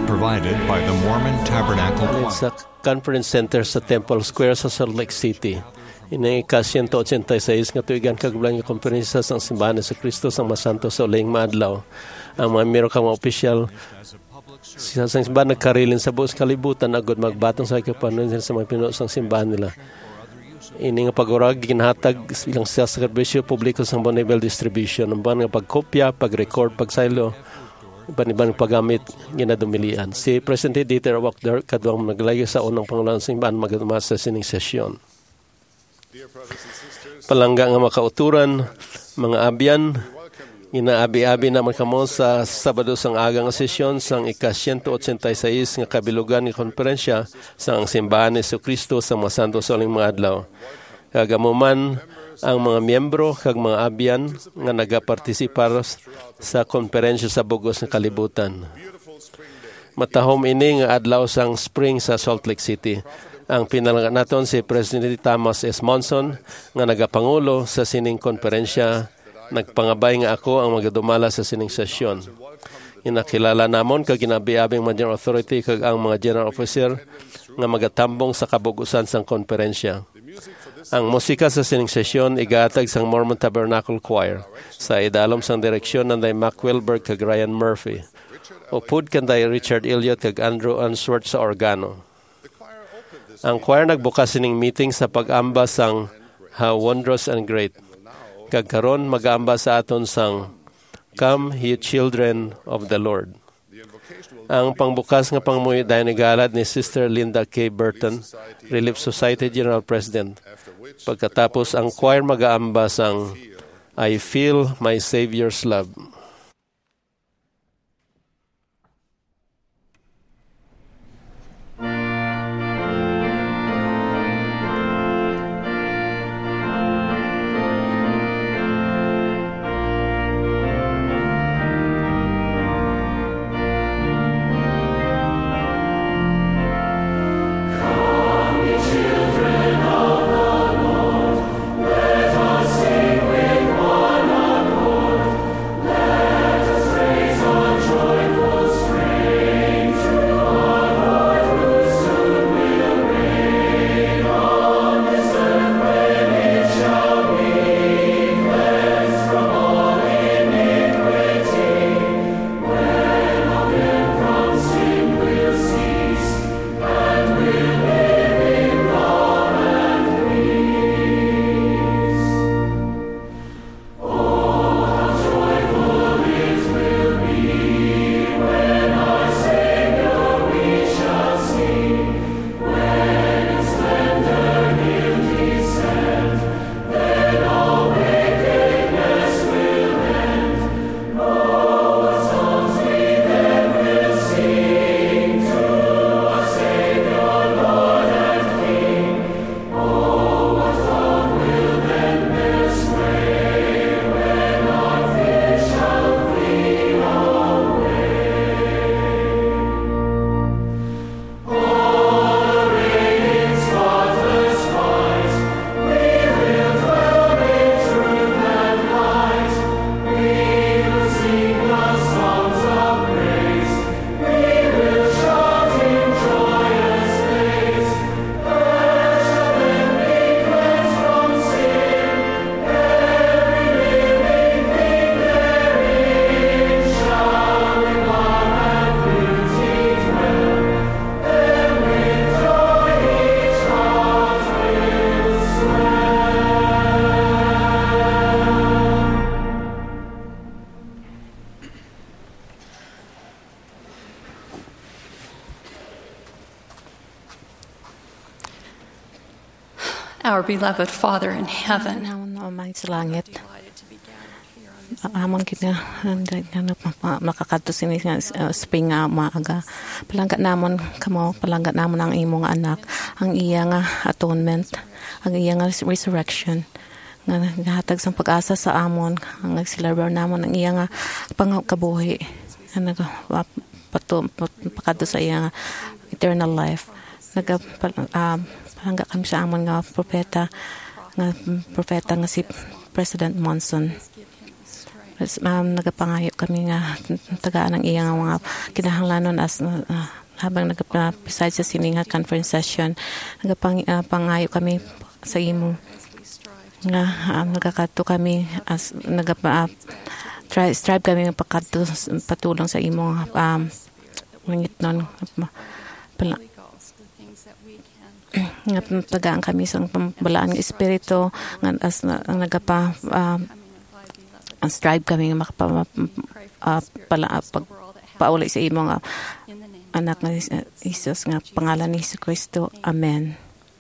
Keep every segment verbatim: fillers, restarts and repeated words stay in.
provided by the Mormon Tabernacle Choir. Sa Conference Center sa Temple Square sa Salt Lake City. Ini ika-one eighty-six nga tuigan kagublang nga konferensya sa simbahan sa Kristo sa Masanto sa uling maadlaw. Ang mga miro ka mga opisyal sa simbahan nagkarilin sa buong kalibutan agad magbatong sa ikapanon sa mga pinuno sa simbahan nila. Ini nga pag-urag ginhatag ilang sa serbisyo publiko sa Bonneville Distribution. Ang nga pagkopya, pag-record, pag-silo, iban-ibang paggamit ginadumilian. Si Presidente Dieter Wachter kadwang naglayo sa unang pangulang simbahan magduma sa sining sesyon. Palangga nga makauturan, mga abyan, inaabi-abi na makamo sa Sabado sang agang sesyon sang ika-one eighty-six nga kabilugan ng konferensya sang simbahan ni Kristo sa Masanto sa uling mga adlaw. Kagamuman ang mga miyembro kag mga abyan nga nagapartisipar sa konferensya sa bugos ng kalibutan. Matahom ini nga adlaw sang spring sa Salt Lake City. Ang pinalangga naton si President Thomas S. Monson nga nagapangulo sa sining konferensya. Nagpangabay nga ako ang magadumala sa sining sesyon. Inakilala namon kag ginabi-abing mga general authority kag ang mga general officer nga magatambong sa kabugusan sang konferensya. Ang musika sa sining sesyon igatag sang Mormon Tabernacle Choir sa idalom sang direksyon nanday Mac Wilberg kag Ryan Murphy. Upod kanday Richard Elliott kag Andrew Answorth sa organo. Ang choir nagbukas sining meeting sa pag-amba sang How Wondrous and Great. Kagkaron mag-aamba sa aton sang Come, Ye Children of the Lord. Ang pangbukas nga pangmuyo dayon nigalad ni Sister Linda K. Burton, Relief Society General President. Pagkatapos ang choir mag-aamba sang I Feel My Savior's Love. Our beloved Father in heaven, Amang sa langit, amang kita makakadto sini uh, spring nga maaga. Palanggat namon kamo, palanggat namon ang imong anak, ang iya nga atonement, ang iya nga resurrection, nga gahatag sang pag-asa sa amon, ang nagsilabar namon ang iya nga pangkabuhi, nga nagapato pakadto sa iya nga eternal life. Naga uh, palanggat kami sa amon nga propeta, nga propeta nga si President Monson. um, nagapangayo kami nga tagaan ng iyang mga kinahanglanon as uh, habang nagapisay sa sininga conference session, nagapangayo uh, kami sa imo nga um, nagakato kami as nagapa uh, try strive kami ng pagkadto patulong sa imo um ngit non pala nga tagaan kami sa pambalaan ng espiritu nga as na, nagapa uh, strive kami makapa uh, pala uh, pag pauli sa imo nga anak ni Jesus nga pangalan ni Jesucristo. Amen.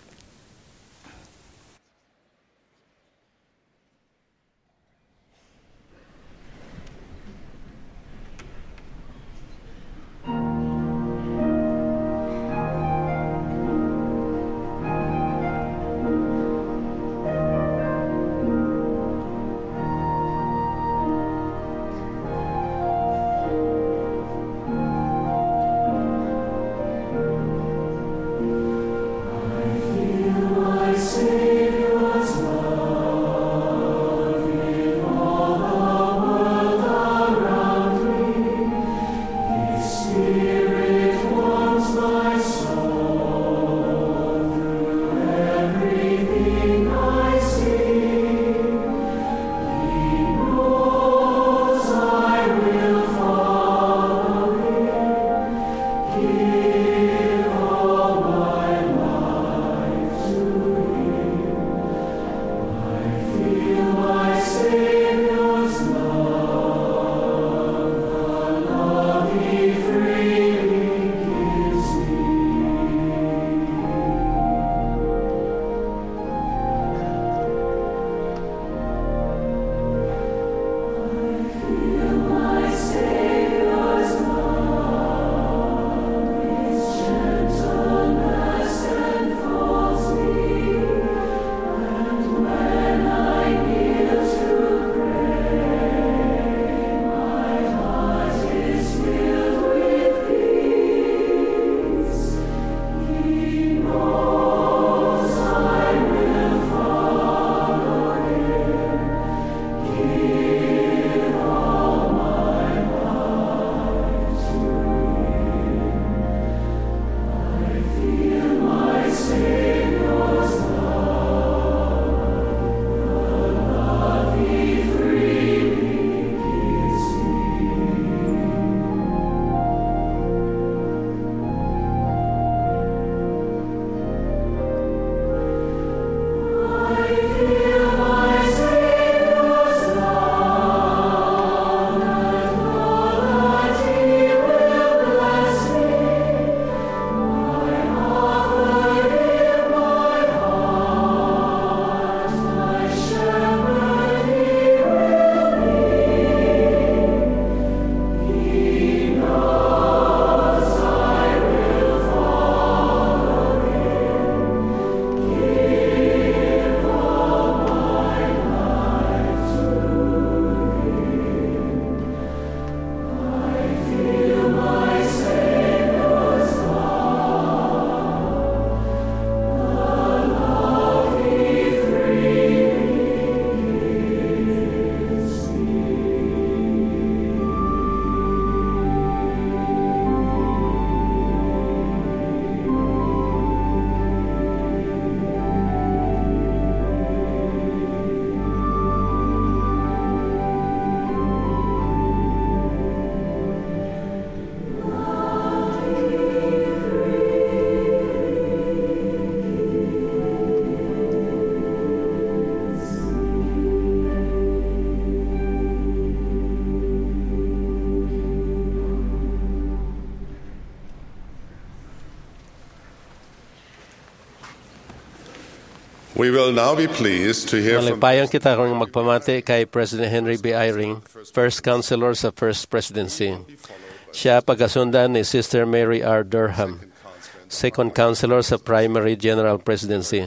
We will now be pleased to hear from Maligpayang kita kung magpamati kay President Henry B. Eyring, First Counselor sa First Presidency. Siya pagasundan ni Sister Mary R. Durham, Second Counselor sa Primary General Presidency.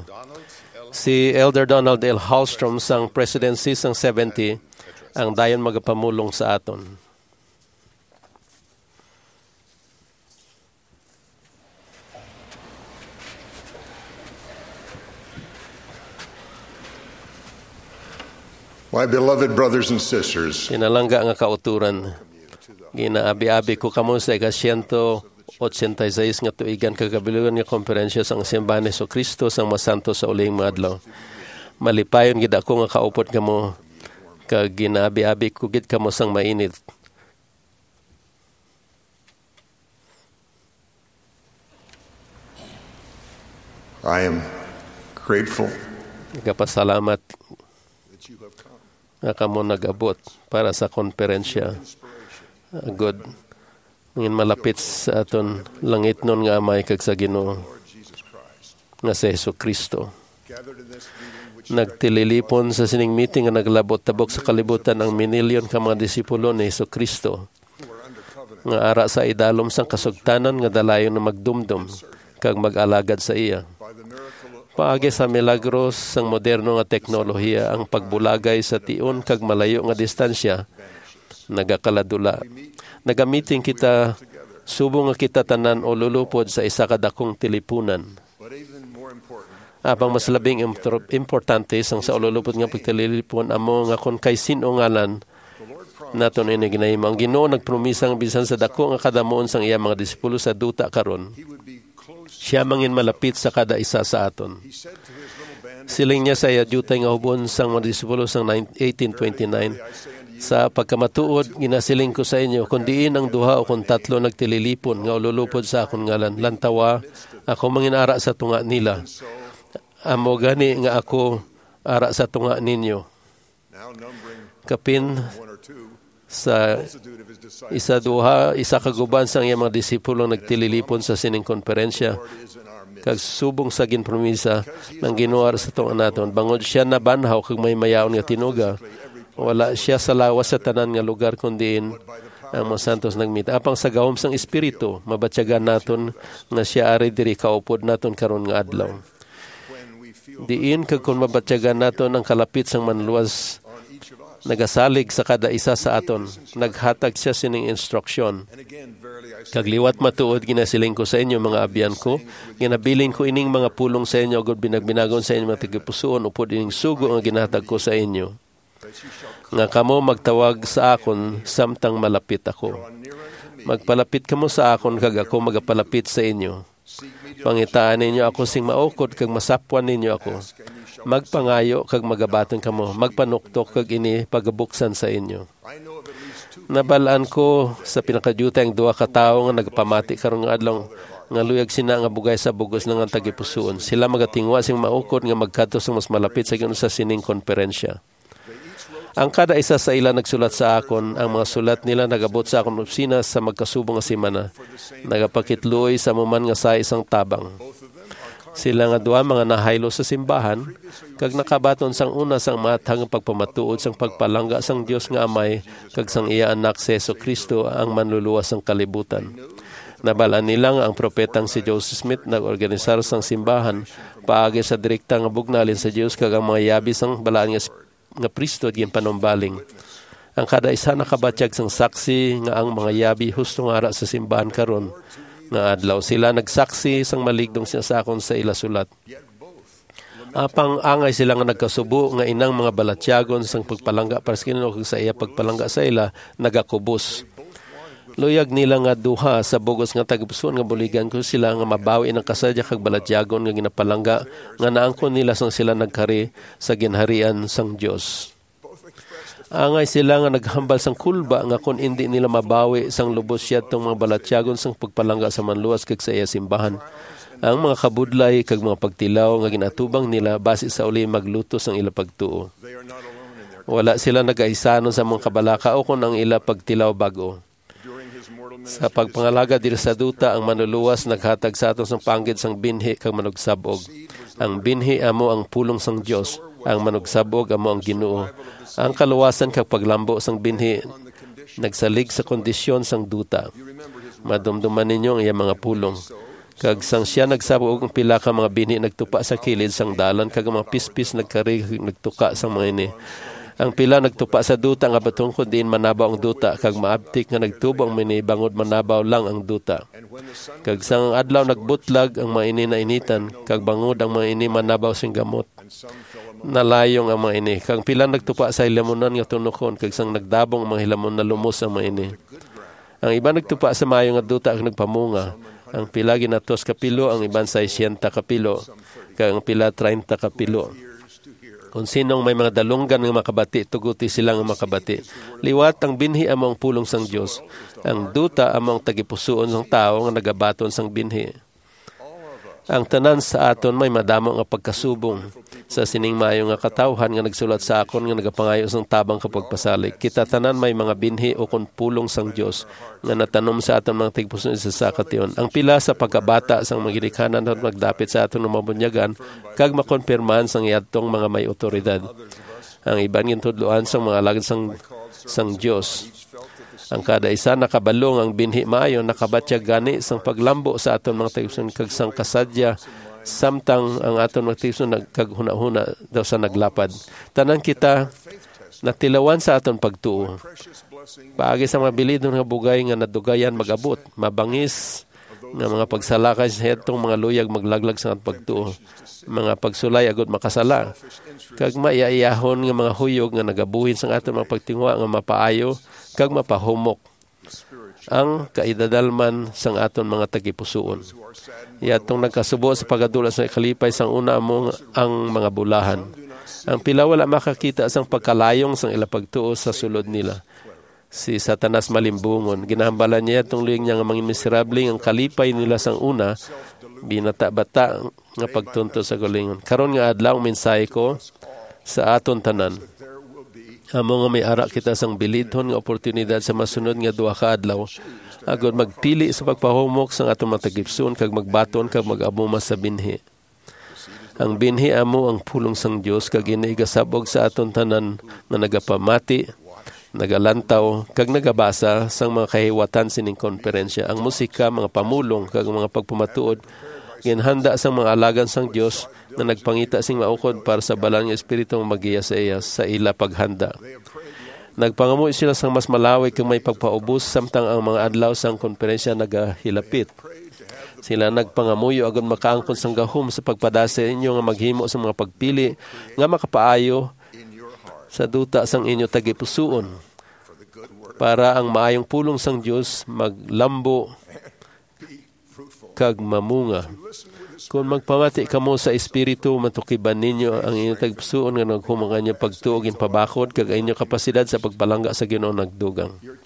Si Elder Donald L. Hallstrom sang Presidency sang seventy, ang dayon magapamulong sa aton. My beloved brothers and sisters, Kinalangga nga kauturan, ginaabi-abi ko kamo sa ika-siyento eighty-six nga tuigan kagabilugan nga konferensya sang simbahan ni Kristo sang masanto sa uling mga adlaw. Malipayon gid ako nga kaupot kamo kag ginaabi-abi ko gid kamo sang mainit. I am grateful Nagapasalamat nga kamo nag-abot para sa konferensya. Agod ngin malapit sa aton langit nun nga amay kag sa Ginoo nga sa Jesucristo. Nagtililipon sa sining meeting nga naglabot tabok sa kalibutan ang minilyon ka mga disipulo ni Jesucristo nga ara sa idalom sang kasugtanan nga dalayon na magdumdum kag mag-alagad sa iya. Paagi sa milagros sang moderno nga teknolohiya ang pagbulagay sa tion kag malayo nga distansya nagakaladula. Nagamiting kita subong nga kita tanan o lulupod sa isa ka dakong tilipunan. Apang mas labing importante sang sa ululupod nga pagtililipon amo nga kon kay sino ngalan naton ini ginahimo. Ang Ginoo nagpromisang bisan sa dako nga kadamuon sang iya mga disipulo sa duta karon, siya mangin malapit sa kada isa sa aton. Siling niya sa yadutay nga hubon sang mga disipulo sang eighteen twenty-nine, sa pagkamatuod, ginasiling ko sa inyo, kung diin ang duha o kung tatlo nagtililipon nga ululupod sa akong ngalan, lantawa, ako manginara sa tunga nila. Amo gani nga ako ara sa tunga ninyo. Kapin sa isa duha, isa kaguban sang iyang mga disipulo nagtililipon sa sining konferensya. Kag subong sa ginpromisa ng Ginoo sa tunga naton. Bangod siya na banhaw kag may mayaon nga tinuga. Wala siya sa lawas sa tanan nga lugar kundiin ang mga santos nagmit. Apang sa gawom sang espiritu, mabatyagan naton nga siya ari diri kaupod naton karon nga adlaw. Diin kag kun mabatyagan naton ang kalapit sang manluwas nagasalig sa kada isa sa aton, naghatag siya sining instruksyon. Kagliwat matuod ginasiling ko sa inyo mga abyan ko, ginabilin ko ining mga pulong sa inyo agud binagbinagon sa inyo mga tagipusoon upod ining sugo ang ginhatag ko sa inyo. Nga kamo magtawag sa akon samtang malapit ako. Magpalapit kamo sa akon kag ako magapalapit sa inyo. Pangitaan ninyo ako sing maukod kag masapwan ninyo ako. Magpangayo kag magabaton kamo, magpanuktok kag ini pagabuksan sa inyo. Nabalaan ko sa pinakadutay ang duha ka tawo nga nagpamati karon nga adlaw nga luyag sina nga bugay sa bugos ng tagipusoon. Sila magatingwa sing maukod nga magkadto sa mas malapit sa Ginoo sa sining konferensya. Ang kada isa sa ila nagsulat sa akon, ang mga sulat nila nagabot sa akong opisina sa magkasubong nga semana. Nagapakitluoy sa muman nga sa isang tabang. Sila nga duha mga nahaylo sa simbahan, kag nakabaton sang una sang matang pagpamatuod sang pagpalangga sang Dios nga Amay, kag sang iya anak si Jesucristo ang manluluwas sang kalibutan. Nabalaan nila nga ang propetang si Joseph Smith nag-organisar sang simbahan, paagi sa direkta nga bugnalin sa Dios kag ang mga yabi sang balaan nga, nga pristo gin panumbaling. Ang kada isa nakabatyag sang saksi nga ang mga yabi husto nga ara sa simbahan karon. Nga adlaw sila nagsaksi sang maligdong sinasakon sa ila sulat. Apang angay sila nga nagkasubo nga inang mga balatyagon sang pagpalangga para sa Ginoo kag sa iya pagpalangga sa ila nagakubos. Luyag nila nga duha sa bugos nga tagipusoon nga buligan ko sila nga mabawi ng kasadya kag balatyagon nga ginapalangga nga naangkon nila sang sila nagkari sa ginharian sang Dios. Angay sila nga naghambal sang kulba nga kung hindi nila mabawi sang lubos siya itong mga balatyagon sang pagpalangga sa manluwas kag sa iya simbahan. Ang mga kabudlay kag mga pagtilaw nga ginatubang nila base sa uli magluto sang ila pagtuo. Wala sila nagaisanon sa mga kabalaka o kung ang ila pagtilaw bago. Sa pagpangalaga diri sa duta, ang manluluwas naghatag sa aton sang panggid sang binhi kag manugsabog. Ang binhi amo ang pulong sang Dios, ang manugsabog amo ang Ginoo. Ang kaluwasan kag paglambo sang binhi nagsalig sa kondisyon sang duta. Madumduman ninyo ang iyang mga pulong. Kag sang siya nagsabog ang pila ka mga binhi nagtupa sa kilid sang dalan kag mga pispis nagkari nagtuka sang mga ini. Ang pila nagtupa sa duta nga batong kun diin manabaw ang duta kag maabtik nga nagtubo ang mini bangod manabaw lang ang duta. Kag sang adlaw nagbutlag ang mga ini na initan kag bangod ang mga ini manabaw sing gamot. nalayong ang mga ini. Kang pila nagtupa sa hilamunan nga tunokon, kag sang nagdabong ang mga hilamon na lumos ang mga ini. Ang iba nagtupa sa mayo nga duta kag nagpamunga. Ang pila ginatos kapilo, ang iban sa siyenta kapilo, kag ang pila treinta kapilo. Kung sinong may mga dalunggan nga makabati, tuguti silang makabati. Liwat ang binhi among pulong sang Dios. Ang duta among tagipusoon sang tao nga nagabaton sang binhi. Ang tanan sa aton may madamo nga pagkasubong sa sining mayo nga katawhan nga nagsulat sa akon nga nagapangayo sang tabang kapagpasalig. Kita tanan may mga binhi o kun pulong sang Dios nga natanom sa aton mga tigpuson sa sakation. Ang pila sa pagkabata sang mga ginikanan at magdapit sa aton nga mabunyagan kag makonfirmahan sang iadtong mga may otoridad. Ang iban gintudloan sang mga alagad sang sang Dios. Ang kada isa nakabalong ang binhi maayo nakabatyag gani sang paglambo sa aton mga tigpuson kag sang kasadya samtang ang aton mga tigpuson nagkaghuna-huna daw sa naglapad. Tanan kita natilawan sa aton pagtuo. Paagi sa mga bilidon nga bugay nga nadugayan magabot, mabangis nga mga pagsalakay sa hetong mga luyag maglaglag sa aton pagtuo. Mga pagsulay agud makasala. Kag maiayahon nga mga huyog nga nagabuhin sa aton mga pagtingwa nga mapaayo kag mapahumok ang kaidadalman sang aton mga tagipusoon. Iyatong nagkasubo sa pagadulas sa kalipay sang una among ang mga bulahan. Ang pila wala makakita sang pagkalayong sang ilapagtuo sa sulod nila. Si Satanas malimbungon. Ginahambalan niya itong luyang niya nga mga miserable ang kalipay nila sang una, binata-bata nga pagtunto sa gulingon. Karon nga adlaw ang mensahe ko sa aton tanan. Amo nga may ara kita sang bilidhon nga oportunidad sa masunod nga duha ka adlaw agud magpili sa pagpahumok sang atong matagipson kag magbaton kag mag-amuma sa binhi. Ang binhi amo ang pulong sang Dios kag ini igasabog sa aton tanan na nagapamati, nagalantaw kag nagabasa sang mga kahiwatan sining konferensya. Ang musika, mga pamulong kag mga pagpamatuod ginhanda sang mga alagan sang Dios na nagpangita sing maukod para sa balang nga espiritu nga magiya sa iya sa ila paghanda. Nagpangamuy sila sang mas malawig kang may pagpaubos samtang ang mga adlaw sang konferensya nagahilapit. Sila nagpangamuyo agad makaangkon sang gahom sa pagpadasa inyo nga maghimo sa mga pagpili nga makapaayo sa duta sang inyo tagipusoon para ang maayong pulong sang Dios maglambo kag mamunga. Kung magpamati kamo sa espiritu, matukiban ninyo ang inyong tagpusoon nga naghumangan niyo pagtuog in pabakod kag inyong kapasidad sa pagpalangga sa Ginoo nagdugang.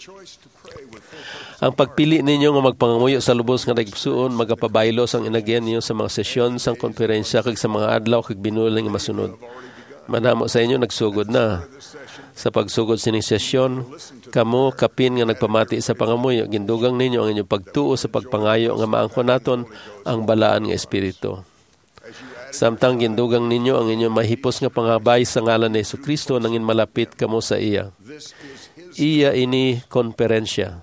Ang pagpili ninyo nga magpangamuyo sa lubos nga tagpusoon magapabaylo sang inagyan niyo sa mga sesyon sang konferensya kag sa mga adlaw kag binulang nga masunod. Manamo sa inyo nagsugod na. Sa pagsugod sining sesyon, kamo kapin nga nagpamati sa pangamuyo, gindugang ninyo ang inyong pagtuo sa pagpangayo nga maangkon naton ang balaan nga espiritu. Samtang gindugang ninyo ang inyong mahipos nga pangabay sa ngalan ni Jesucristo nangin malapit kamo sa iya. Iya ini konferensya.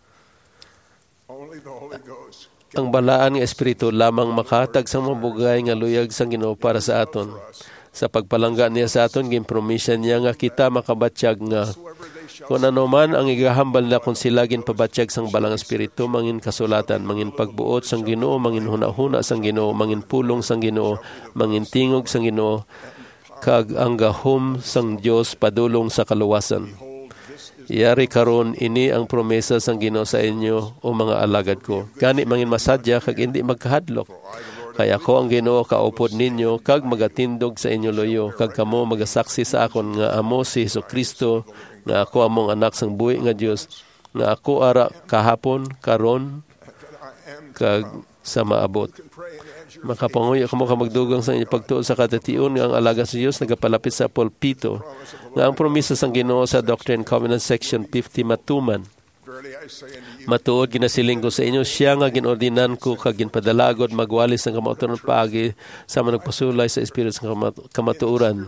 Ang balaan nga espiritu lamang makatag sa mabugay nga luyag sang Ginoo para sa aton. Sa pagpalangga niya sa aton, gimpromisya niya nga kita makabatyag nga kung ano man ang igahambal na kung sila ginpabatyag sang balang espiritu, mangin kasulatan, mangin pagbuot sang Ginoo, mangin huna-huna sang Ginoo, mangin pulong sang Ginoo, mangin tingog sang Ginoo, kag ang gahom sang Dios padulong sa kaluwasan. Iyari karon ini ang promesa sang Ginoo sa inyo o mga alagad ko. Gani mangin masadya kag hindi magkahadlok. Kaya ako ang Ginoo kaupod ninyo kag magatindog sa inyo loyo kag kamo magasaksi sa akon nga amo si Jesucristo nga ako among anak sang buhi nga Dios nga ako ara kahapon karon kag sa maabot. Makapanguya kamo ka magdugang sa inyong pagtuon sa katatiun nga ang alaga sa Dios nagapalapit sa pulpito nga ang promesa sang Ginoo sa Doctrine and Covenants section fifty matuman. Matuod ginasiling ko sa inyo, siya nga ginordinan ko kag ginpadalagod magwalis ng kamatuoran paagi sa managpasulay sa espiritu sa kamatuoran.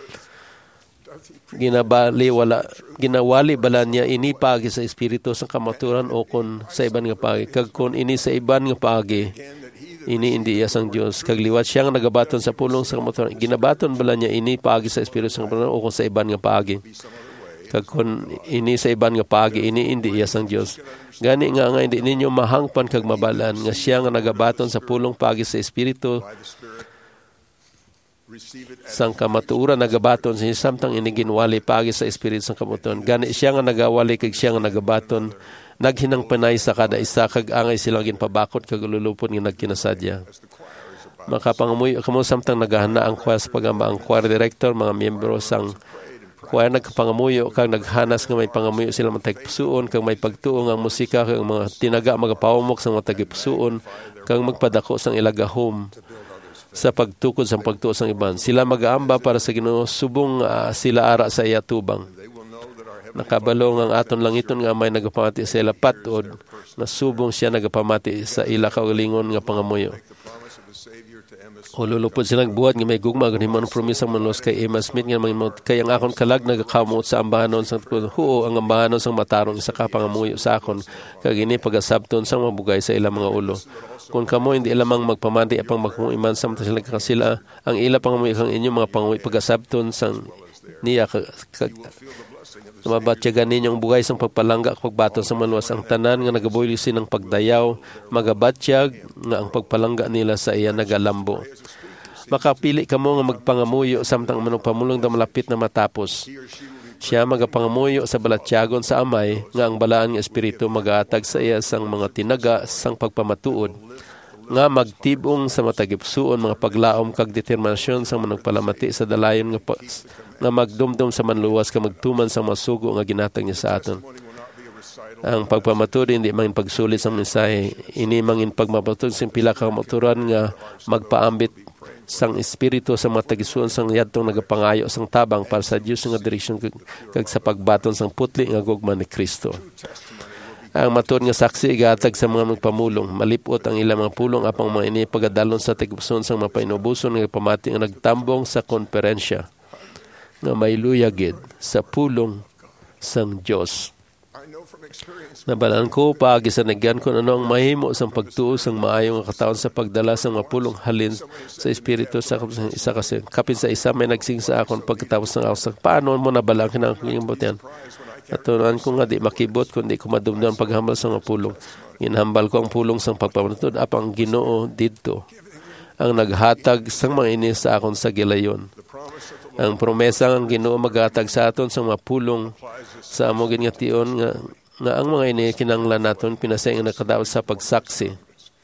Ginabali wala ginawali bala niya ini paagi sa espiritu sa kamatuoran o kon sa iban nga paagi kag kon ini sa iban nga paagi ini hindi iya sang Dios kag liwat siya nga nagabaton sa pulong sa kamatuoran ginabaton bala niya ini paagi sa espiritu sa kamatuoran o kon sa iban nga paagi kag kun ini sa iban nga paagi ini hindi iya sang Dios. Gani nga nga hindi ninyo mahangpan kag mabalan nga siya nga nagabaton sa pulong paagi sa espiritu sang kamatuoran nagabaton siya samtang iniginwali pagi sa espiritu sang kamuton. Gani siya nga nagawali kag siya nga nagabaton naghinang panay sa kada isa kag angay silang ginpabakot kag lulupon nga nagkinasadya. Makapangamuyo kamo samtang naghahana ang choir sa pagamba ang choir director, mga miyembro sang choir nagkapangamuyo kag naghanas nga may pangamuyo sila matagpusoon kag may pagtuong ang musika kag mga tinaga magapawmok sa mga tagpusoon kag magpadako sang ilagahom sa pagtukod sa pagtuo sang iban. Sila mag-aamba para sa Ginoo subong uh, sila ara sa iya tubang. Nakabalong ang aton langiton nga may nagapamati sa ila patod na subong siya nagapamati sa ila kaugalingon nga pangamuyo. Ululupod silang buhat nga may gugma ganhimon promisang manlos kay Emma Smith nga mga kay ang akon kalag nagakamot sa ambahanon sang huo ang ambahanon sang matarong isa ka pangamuyo sa akon kag ini pagasabton sang mabugay sa ilang mga ulo. Kung kamo hindi lamang magpamati apang magkumiman sa sila kasila ang ila pangamuyo kang inyo mga pangamuyo pagasabton sang niya kag mabatyagan ninyong bugay sang pagpalangga pagbaton sa maluwas ang tanan nga nagaboylisin ng pagdayaw magabatyag nga ang pagpalangga nila sa iya nagalambo. Makapili kamo nga magpangamuyo samtang manong pamulong da malapit na matapos. Siya magapangamuyo sa balatyagon sa amay nga ang balaan nga espiritu magaatag sa iya sang mga tinaga sang pagpamatuod nga magtibong sa matagipsuon mga paglaom kag determinasyon sang managpalamati sa dalayon nga pa, nga magdumdum sa manluwas ka magtuman sa masugo nga ginatag niya sa aton. Ang pagpamatud hindi mangin pagsulit sa mensahe, ini mangin pagmapatud sa pila ka maturan nga magpaambit sang espiritu sa matagisuon sang yadtong nagapangayo sang tabang para sa Dios nga direksyon kag, kag sa pagbaton sang putli nga gugma ni Kristo. Ang matud nga saksi igatag sa mga magpamulong malipot ang ilang mga pulong apang mga ini pagadalon sa tigupson sang mapainubuson nga pamati nga nagtambong sa konferensya nga may luyagid sa pulong sang Dios. Nabalaan ko paagi sa nagyan kung ano ang mahimo sang pagtuo sang maayong kataon sa pagdala sang mapulong halin sa espiritu sa isa kasi kapin sa isa may nagsing sa akon pagkatapos ng ako paano mo nabalaan kinang kingbutian. Atunan ko nga di makibot kundi ko madumdum paghambal sa mapulong. Ginhambal ko ang pulong sang pagpamatud apang Ginoo didto ang naghatag sang mga ini sa akon sa gilayon. Ang promesa ang Ginoo maghatag sa aton sang mapulong sa amo gingation nga nga ang mga ini kinanglan naton pinasay nga nakadaot sa pagsaksi.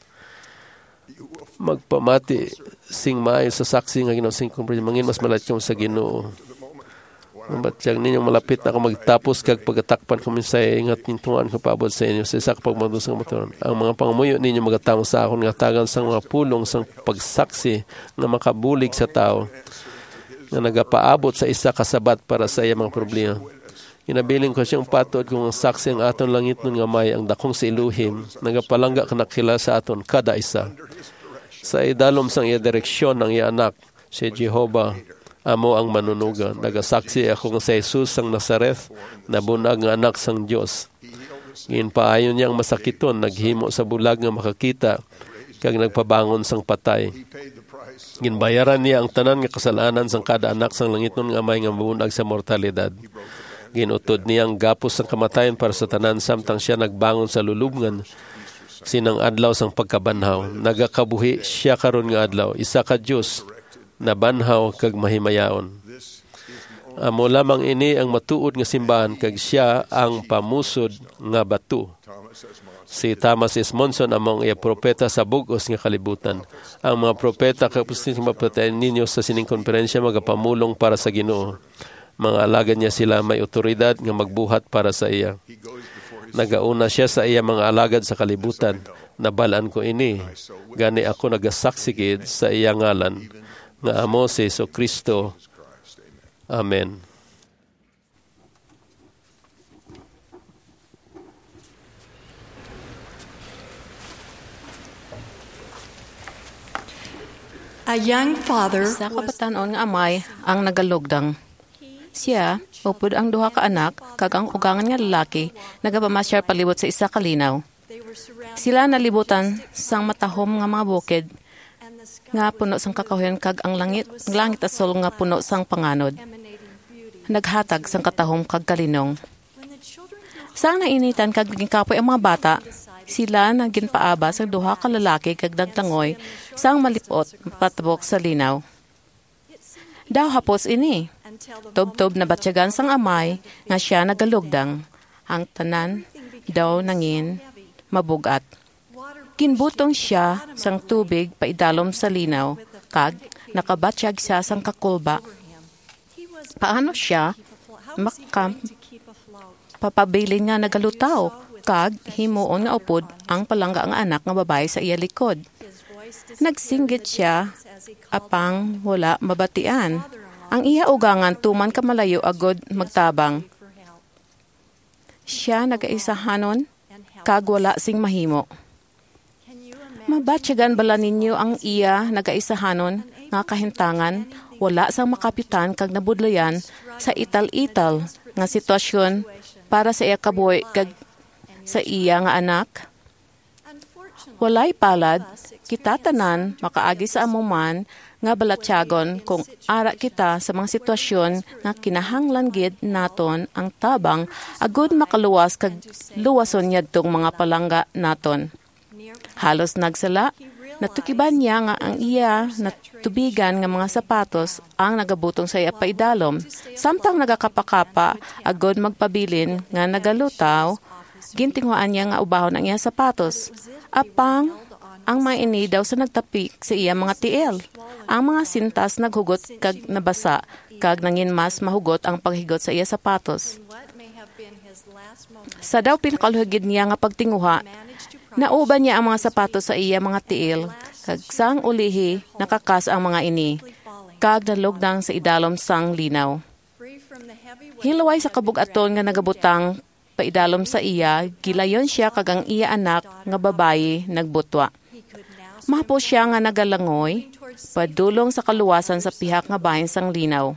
Magpamati sing maayo sa saksi nga Ginoo sing kumpre mangin mas malatyong sa Ginoo. Batyag ninyong malapit na ako magtapos kag pagatakpan ko minsay ingat nintungan ko paabot sa inyo sa isa ka pagmando sa motoron. Ang mga pangamuyo ninyo magatamo sa akon nga tagan sang mga pulong sang pagsaksi nga makabulig sa tao nga nagapaabot sa isa kasabat para sa iya mga problema. Inabiling ko siyang patod kung ang saksi ang aton langit nun nga may ang dakong sa Elohim nagapalangga kanakila sa aton kada isa. Sa idalom sang iya direksyon ng iya anak si Jehovah amo ang manunuga. Nagasaksi ako nga sa Jesus sang Nazareth na bunag nga anak sang Dios. Ginpaayon niya ang masakiton naghimo sa bulag nga makakita kag nagpabangon sang patay. Ginbayaran niya ang tanan nga kasalanan sang kada anak sang langiton nga may nga bunag sa mortalidad. Ginutod niya ang gapos sang kamatayon para sa tanan samtang siya nagbangon sa lulubngan sinang adlaw sang pagkabanhaw. Nagakabuhi siya karon nga adlaw. Isa ka Dios na banhaw kag mahimayaon. Amo lamang ini ang matuod nga simbahan kag siya ang pamusod nga bato. Si Thomas S. Monson among iya propeta sa bug-os nga kalibutan. Ang mga propeta kapos mapatayin ninyo sa sining konferensya magapamulong para sa Ginoo. Mga alagad niya sila may otoridad nga magbuhat para sa iya. Nagauna siya sa iya mga alagad sa kalibutan. Nabalaan ko ini. Gani ako nagasaksigid sa iya ngalan nga amo si Jesucristo. Amen. A young father Sa kapatanon nga amay ang nagalugdang. Siya, upod ang duha ka anak, kag ang ugangan nga lalaki, nagapamasyar palibot sa isa ka linaw. Sila nalibutan sang matahom nga mga bukid, nga puno sang kakahuyan kag ang langit, langit asol nga puno sang panganod. Naghatag sang katahom kag kalinong. Sang nainitan kag gingkapoy ang mga bata, sila naginpaaba sa duha ka lalaki kag dagtangoy sang malipot patabok sa linaw. Daw hapos ini. Tob-tob na batyagan sang amay nga siya nagalugdang. Ang tanan daw nangin mabugat. Kinbutong siya sang tubig paidalom sa linaw, kag nakabatsyag siya sang kakulba. Paano siya makam papabilin nga nagalutaw, kag himuon nga upod ang palangga ang anak nga babae sa iya likod. Nagsinggit siya apang wala mabatian. Ang iya ugangan tuman kamalayo agod magtabang. Siya nagaisahanon kag wala sing mahimo. Mabatyagan bala ninyo ang iya nagaisahanon nga kahintangan wala sang makapitan kag nabudlayan sa ital-ital nga sitwasyon para sa iya kabuhi kag sa iya nga anak. Walay palad, kita tanan makaagi sa amuman nga balatyagon kung ara kita sa mga sitwasyon nga kinahanglan gid naton ang tabang agud makaluwas kag luwason yadtong mga palangga naton. Halos nagsala, natukiban niya nga ang iya natubigan nga mga sapatos ang nagabutong sa iya paidalom. Samtang nagakapakapa agud magpabilin nga nagalutaw, gintinguan niya nga ubahon ang iya sapatos. Apang ang mga ini daw sa nagtapik sa iya mga tiil. Ang mga sintas naghugot kag nabasa, kag nangin mas mahugot ang paghigot sa iya sapatos. Sa daw pinakaluhigid niya nga pagtinguha, nauban niya ang mga sapatos sa iya mga tiil, kag sang ulihi nakakas ang mga ini, kag nalugdang sa idalom sang linaw. Hilaway sa kabugaton nga nagabutang paidalom sa iya, gilayon siya kag ang iya anak nga babayi nagbutwa. Mapo siya nga nagalangoy, padulong sa kaluwasan sa pihak nga bahin sang linaw.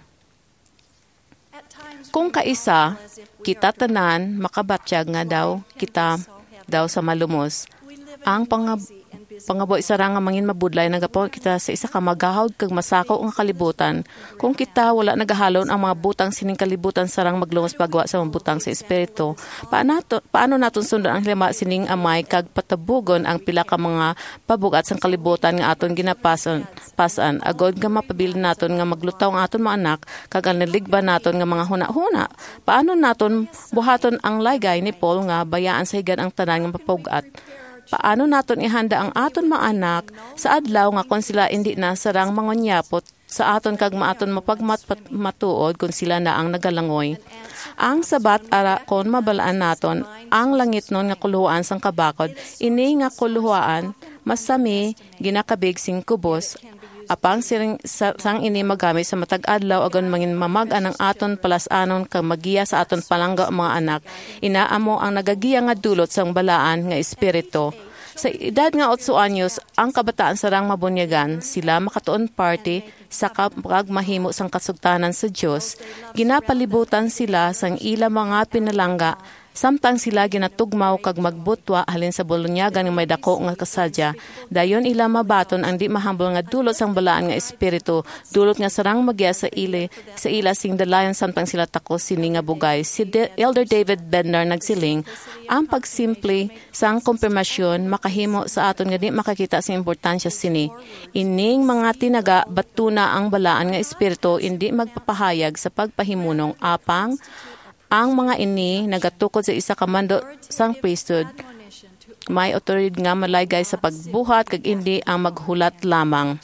Kung kaisa, kita tanan makabatsyag nga daw kita daw sa malumos. Ang pangab pangaboy sarang nga mangin mabudlay nagapo kita sa isa ka magahawd kag masakaw ang kalibutan. Kung kita wala nagahalon ang mga butang sining kalibutan sarang maglumos pagwa sa mga butang sa espiritu, paano nato, paano naton sundan ang lima sining amay kag patabugon ang pila ka mga pabugat sang kalibutan nga aton ginapason pasan agod nga mapabilin naton nga maglutaw ang aton mga anak kag ang naligba naton nga mga huna-huna. Paano naton buhaton ang laygay ni Paul nga bayaan sa higan ang tanan nga papugat? Paano naton ihanda ang aton mga anak sa adlaw nga kung sila hindi na sarang mangonyapot sa aton kag maaton mapagmatuod kung sila na ang nagalangoy. Ang sabat ara kon mabalaan naton ang langit nun nga kuluhaan sang kabakod, ini nga kuluhaan masami ginakabig sing kubos. Apang siring sang ini magamit sa matag adlaw agon mangin mamag-an ang aton palasanon kag magiya sa aton palangga mga anak. Inaamo ang nagagiya nga dulot sang balaan nga espiritu. Sa edad nga otso anyos, ang kabataan sarang mabunyagan, sila makatuon party sa pagmahimo sang kasugtanan sa Dios. Ginapalibutan sila sang ila mga pinalangga. Samtang sila ginatugmaw kag magbutwa halin sa bulunyagan nga may dako nga kasadya, dayon ila mabaton ang di mahambol nga dulot sang balaan nga espiritu, dulot nga sarang magya sa ile sa ila sing dalayan samtang sila takos sini nga bugay. Si De- Elder David Bednar nagsiling, ang pagsimple sang konfirmasyon makahimo sa aton nga di makakita sa importansya sini. Ining mga tinaga batuna ang balaan nga espiritu indi magpapahayag sa pagpahimunong apang ang mga ini nagatukod sa isa ka mando sang priesthood. May otoridad nga malaygay sa pagbuhat kag hindi ang maghulat lamang.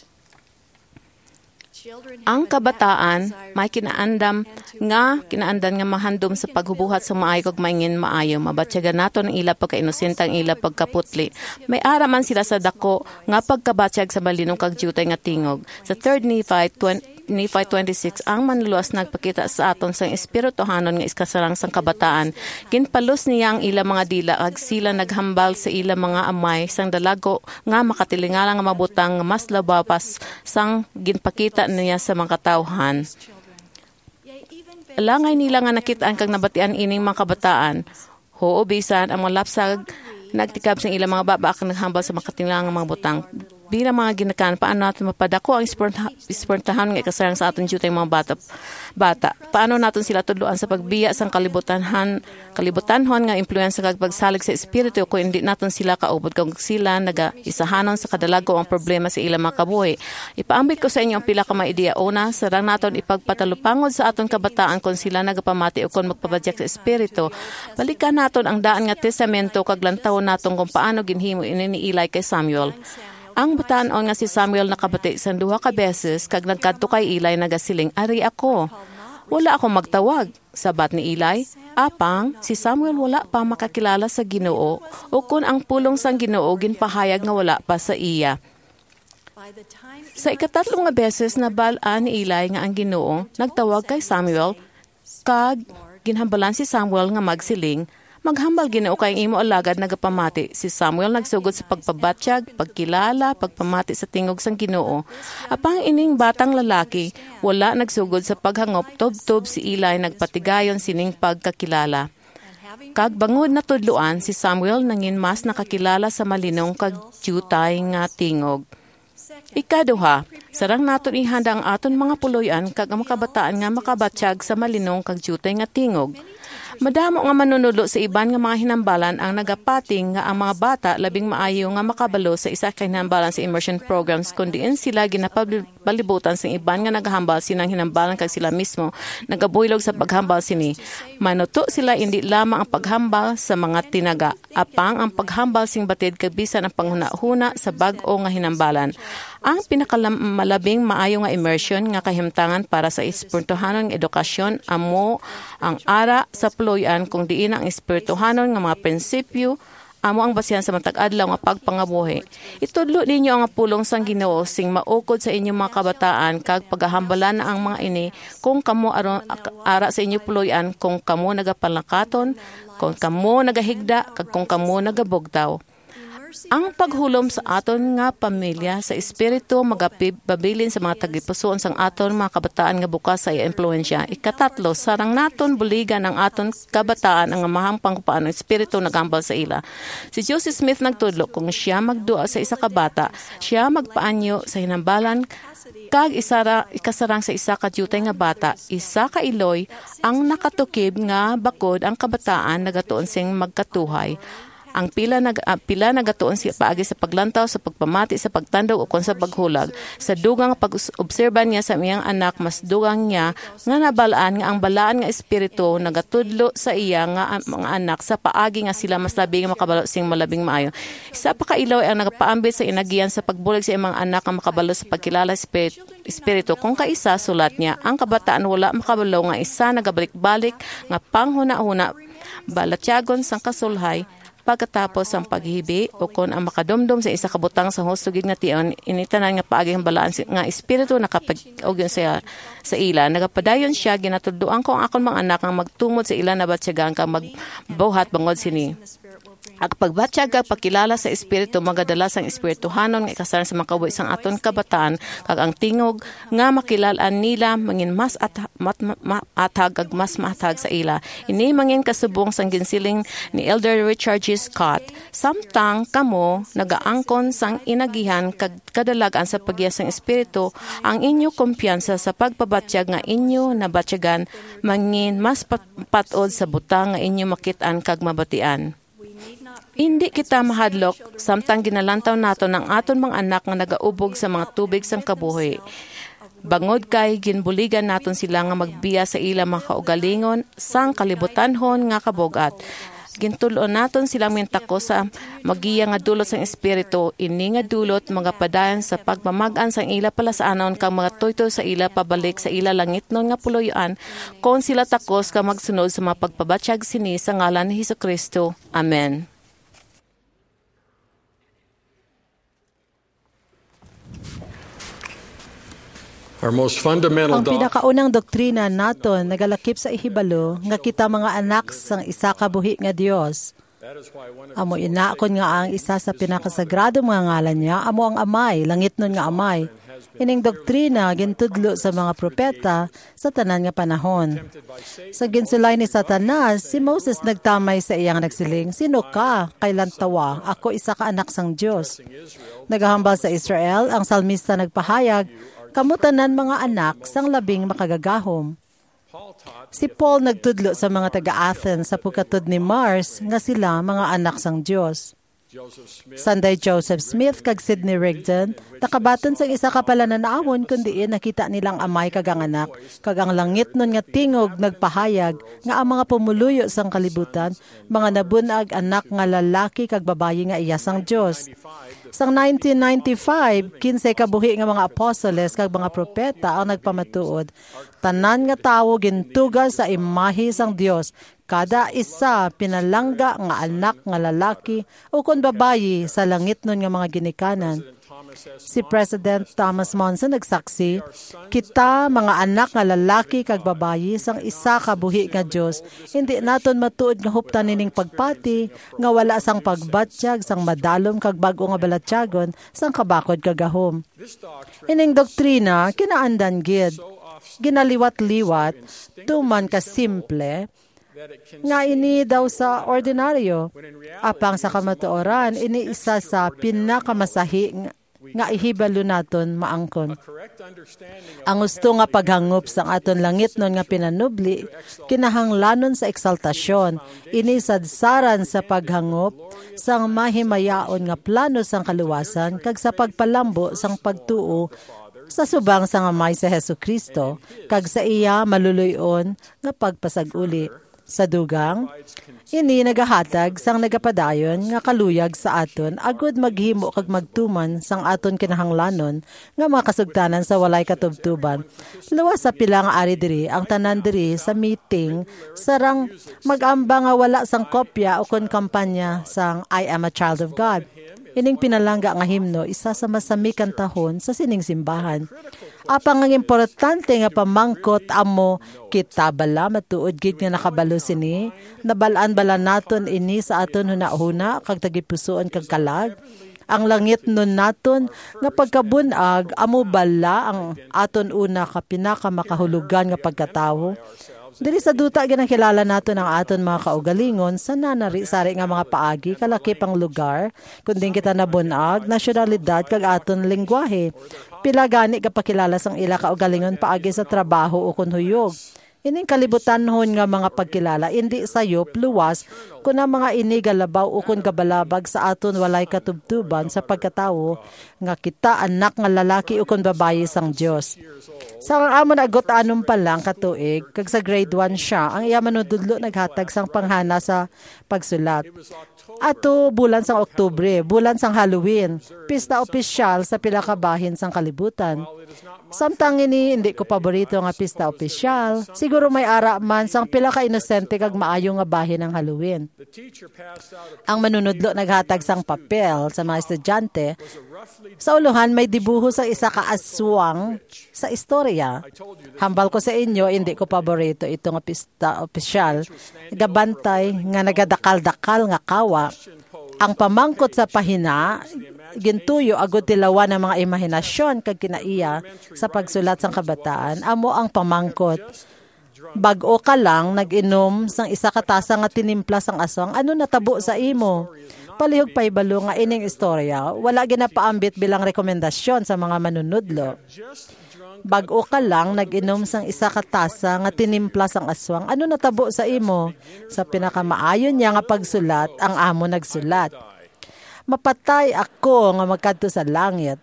Ang kabataan may kinaandam nga kinaandan nga mahandom sa paghubuhat sa maayo kag maingin maayo. Mabatyagan naton ang ila pagkainosente ang ila pagkaputli. May araman sila sa dako nga pagkabatyag sa malinong kag jutay nga tingog. Sa third Nephi Nephi twenty-six, ang manluluwas nagpakita sa aton sang espirituhanon nga iskasarang sang kabataan. Ginpalos niya ang ila mga dila ag sila naghambal sa ila mga amay sang dalago nga makatilingala nga mabutang mas labapas sang ginpakita niya sa mga katawhan. Langay nila nga nakitaan kag nabatian ining mga kabataan. Hoo bisan ang mga lapsag nagtikab sa ila mga baba kag naghambal sa makatilingala nga mga butang. bilang mga ginakan, paano natin mapadako ang isportahan ng ikasarang sa aton jutay mga bata. bata. Paano natin sila tudloan sa pagbiya sang kalibutanhan, kalibutanhon nga impluensya kag pagsalig sa espiritu kung hindi natin sila kaubod kung sila naga-isahanon sa kadalago ang problema sa ilang mga kabuhi. Ipaambit ko sa inyo ang pila ka mga ideya. Una, sarang naton ipagpatalupangod sa aton kabataan kung sila nagapamati o kung magpabadyak sa espiritu. Balikan naton ang daan nga testamento kag lantaw naton kung paano ginhimo ini ni Eli kay Samuel. Ang bataon nga si Samuel nakabati sa duha ka beses kag nagkadto kay Eli nagasiling, "Ari ako." Wala ako magtawag. Sabat ni Eli, apang si Samuel wala pa makakilala sa Ginoo o kung ang pulong sang Ginoo ginpahayag nga wala pa sa iya. Sa ikatatlo nga beses na balaan ni Eli nga ang Ginoo nagtawag kay Samuel kag ginhambalan si Samuel nga magsiling, maghambal Ginoo kay imo alagad nagapamati. Si Samuel nagsugod sa pagpabatsyag, pagkilala, pagpamati sa tingog sang Ginoo. Apang ining batang lalaki, wala nagsugod sa paghangop, tob-tob si Eli nagpatigayon sining pagkakilala. Kag bangod na tudluan, si Samuel nangin mas nakakilala sa malinong kag jutay nga tingog. Ikaduha, sarang naton ihanda ang aton mga puloy-an kag ang makabataan nga makabatsyag sa malinong kag jutay nga tingog. Madamo nga manunulo sa iban nga mga hinambalan ang nagapating nga ang mga bata labing maayo nga makabalo sa isa ka hinambalan sa immersion programs kundi sila ginapabalibutan sa iban nga nagahambal sinang hinambalan kag sila mismo nagabuylog sa paghambal sini. Manuto sila hindi lamang ang paghambal sa mga tinaga, apang ang paghambal sing batid kag bisan ang panghuna-huna sa bag-o nga hinambalan. Ang pinakamalabing maayo nga immersion nga kahimtangan para sa espirituhanon nga edukasyon amo ang ara sa puloy-an kung diin ang espirituhanon nga mga prinsipyo amo ang basihan sa matag adlaw nga pagpangabuhi. Itudlo ninyo ang pulong sang Ginoo sing maukod sa inyong mga kabataan kag paghahambalan na ang mga ini kung kamo aron ara sa inyo puloy-an kung kamo nagapalakaton, kung kamo nagahigda kag kung kamo nagabugtaw. Ang paghulom sa aton nga pamilya sa espiritu magapabilin sa mga tagipusoon sang aton mga kabataan nga bukas sa impluwensya. Ikatatlo, sarang naton buligan ang aton kabataan ang mahampang paano espiritu nagambal sa ila. Si Joseph Smith nagtudlo kung siya magdua sa isa ka bata, siya magpaanyo sa hinambalan kag isara ikasarang sa isa ka jutay nga bata, isa ka iloy ang nakatukib nga bakod ang kabataan nagatuon sing magkatuhay. Ang pila nag uh, pila nagatuon siya paagi sa paglantaw, sa pagpamati, sa pagtandog o kon sa paghulag. Sa dugang pag-obserban niya sa iyang anak, mas dugang niya nga nabalaan nga ang balaan nga espiritu nagatudlo sa iya nga mga anak sa paagi nga sila mas labing makabalo sing malabing maayo. Isa pa kailaw ang nagapaambit sa inagiyan sa pagbulig sa iyang mga anak nga makabalo sa pagkilala espiritu. espiritu. Kung kaisa, sulat niya, ang kabataan wala makabalo nga isa nagabalik-balik nga panghuna-huna balatyagon sang kasulhay pagkatapos ang paghibi o kon ang makadumdum sa isa kabutang sa husugid nga tion initanan nga paagi ang balaan nga espiritu nakapag-ogyon sa sa ila nagapadayon siya ginatudloan ko ang akon mga anak nga magtumod sa ila na batsyagan kang magbuhat bangod sini. Ang pagbatsyag kag pagkilala sa espiritu magadala sang espirituhanon nga ikasaran sa mga kabuhi sang aton kabataan kag ang tingog nga makilalaan nila mangin mas at mat, mat, atag kag mas matag sa ila. Ini mangin kasubong sang ginsiling ni Elder Richard G. Scott. Samtang kamo nagaangkon sang inagihan kag kadalagan sa paggiya sang espiritu, ang inyo kumpiyansa sa pagpabatsyag nga inyo nabatsyagan mangin mas pat, patod sa butang nga inyo makit-an kag mabatian. Hindi kita mahadlok samtang ginalantaw nato ng aton mga anak nga nagaubog sa mga tubig sang kabuhi. Bangod kay ginbuligan naton sila nga magbiya sa ila mga kaugalingon sang kalibutanhon nga kabugat. Gintuloon naton silang mintako sa magiya nga dulot sang espiritu, ini nga dulot mga padayon sa pagmamag-an sang ila palasaanon kang mga tuytoy sa ila pabalik sa ila langitnon nga puloy-an kon sila takos ka magsunod sa mga pagpabatsyag sini sa ngalan ni Hesukristo. Amen. Our most fundamental ang pinakaunang doktrina naton nagalakip sa ihibalo nga kita mga anak sang isa ka buhi nga Dios. Amo ina kon nga ang isa sa pinakasagrado mga ngalan niya amo ang Amay, langitnon nga Amay. Ining doktrina gintudlo sa mga propeta sa tanan nga panahon. Sa ginsulay ni Satanas, si Moses nagtamay sa iyang nagsiling, "Sino ka? Kailan tawa? Ako isa ka anak sang Dios." Nagahambal sa Israel, ang salmista nagpahayag, "Kamu tanan mga anak sang labing makagagahom." Si Paul nagtudlo sa mga taga-Athens sa pagkatod ni Mars nga sila mga anak sang Dios. Sunday Joseph Smith kag Sidney Rigdon nakabaton sa isa ka pala na naawon kundi nakita nilang amay kag ang anak kag ang langit nun nga tingog nagpahayag nga ang mga pumuluyo sang kalibutan mga nabunag anak nga lalaki kag babayi nga iya sang Dios. Sang nineteen ninety-five, kinsay kabuhi nga mga apostoles kag mga propeta ang nagpamatuod. Tanan nga tawo gintugas sa imahe sang Dios. Kada isa pinalangga nga anak nga lalaki o kun babayi sa langit nun nga mga ginikanan. Si President Thomas Monson nagsaksi, "Kita mga anak nga lalaki kag babayi sang isa ka buhi nga Dios, hindi naton matuod nga huptan nining pagpati nga wala sang pagbatyag sang madalom kag bag-o nga balatyagon sang kabakod kag gahom." Ining doktrina kinaandan gid, ginaliwat-liwat, tuman ka simple, nga ini daw sa ordinaryo. Apang sa kamatuoran, ini isa sa pinakamasahi nga ihibalo naton maangkon. Ang gusto nga paghangop sang aton langit nun nga pinanubli, kinahanglanon sa eksaltasyon, ini sadsaran sa paghangop sang mahimayaon nga plano sang kaluwasan kag sa pagpalambo sang pagtuo sa subang sang amay sa Hesukristo kag sa iya maluluyon nga pagpasag-uli. Sa dugang, ini nagahatag sang nagapadayon nga kaluyag sa aton agud maghimo kag magtuman sang aton kinahanglanon nga makasugtanan sa walay katubtuban. Luwas sa pila nga ari diri ang tanan diri sa meeting sarang mag-amba nga wala sang kopya o kon kampanya sang I Am a Child of God. Ining pinalangga nga himno isa sa masami kantahon sa sining simbahan. Apang ang importante nga pamangkot amo kita bala matuod gid nga nakabalo sini, nabalaan bala naton ini sa aton hunahuna kag tagipusoon kag kalag. Ang langit nun naton nga pagkabunag amo bala ang aton una ka pinakamakahulugan nga pagkatawo. Diri sa duta ginakilala naton ang aton mga kaugalingon sa nanari-sari nga mga paagi kalakip ang lugar kundi kita nabunag, nasyonalidad kag aton lengguwahe. Pila gani kapakilala sang ila kaugalingon paagi sa trabaho o kun huyog. Ining kalibutan hon nga mga pagkilala indi sayop luwas kun ang mga ini galabaw o kun gabalabag sa aton walay katubtuban sa pagkatawo nga kita anak nga lalaki o kun babayi sang Dios. Sa amon agot anom pa lang katuig kag sa grade one siya ang iya manududlo naghatag sang panghana sa pagsulat. Ato bulan sang Oktubre, bulan sang Halloween, pista opisyal sa pila ka bahin sang kalibutan. Samtang ini hindi ko paborito nga pista opisyal, siguro may ara man sang pila ka inosente kag maayo nga bahin ng Halloween. Ang manunudlo naghatag sang papel sa mga estudyante. Sa uluhan may dibuho sa isa ka aswang sa istorya. Hambal ko sa inyo, hindi ko paborito ito nga pista opisyal. Gabantay nga nagadakal-dakal nga kawa. Ang pamangkot sa pahina, gintuyo agud tilawan ng mga imahinasyon kag kinaiya sa pagsulat sang kabataan. Amo ang pamangkot. Bag-o ka lang nag-inom sang isa ka tasa nga tinimpla sang aswang, ano natabo sa imo? Palihog paibalo nga ining istorya, wala ginapaambit bilang rekomendasyon sa mga manunudlo. Bag-o ka lang nag-inom sang isa ka tasa nga tinimpla sang aswang, ano natabo sa imo? Sa pinakamaayon niya nga pagsulat, ang amo nagsulat. Mapatay ako nga magkadto sa langit.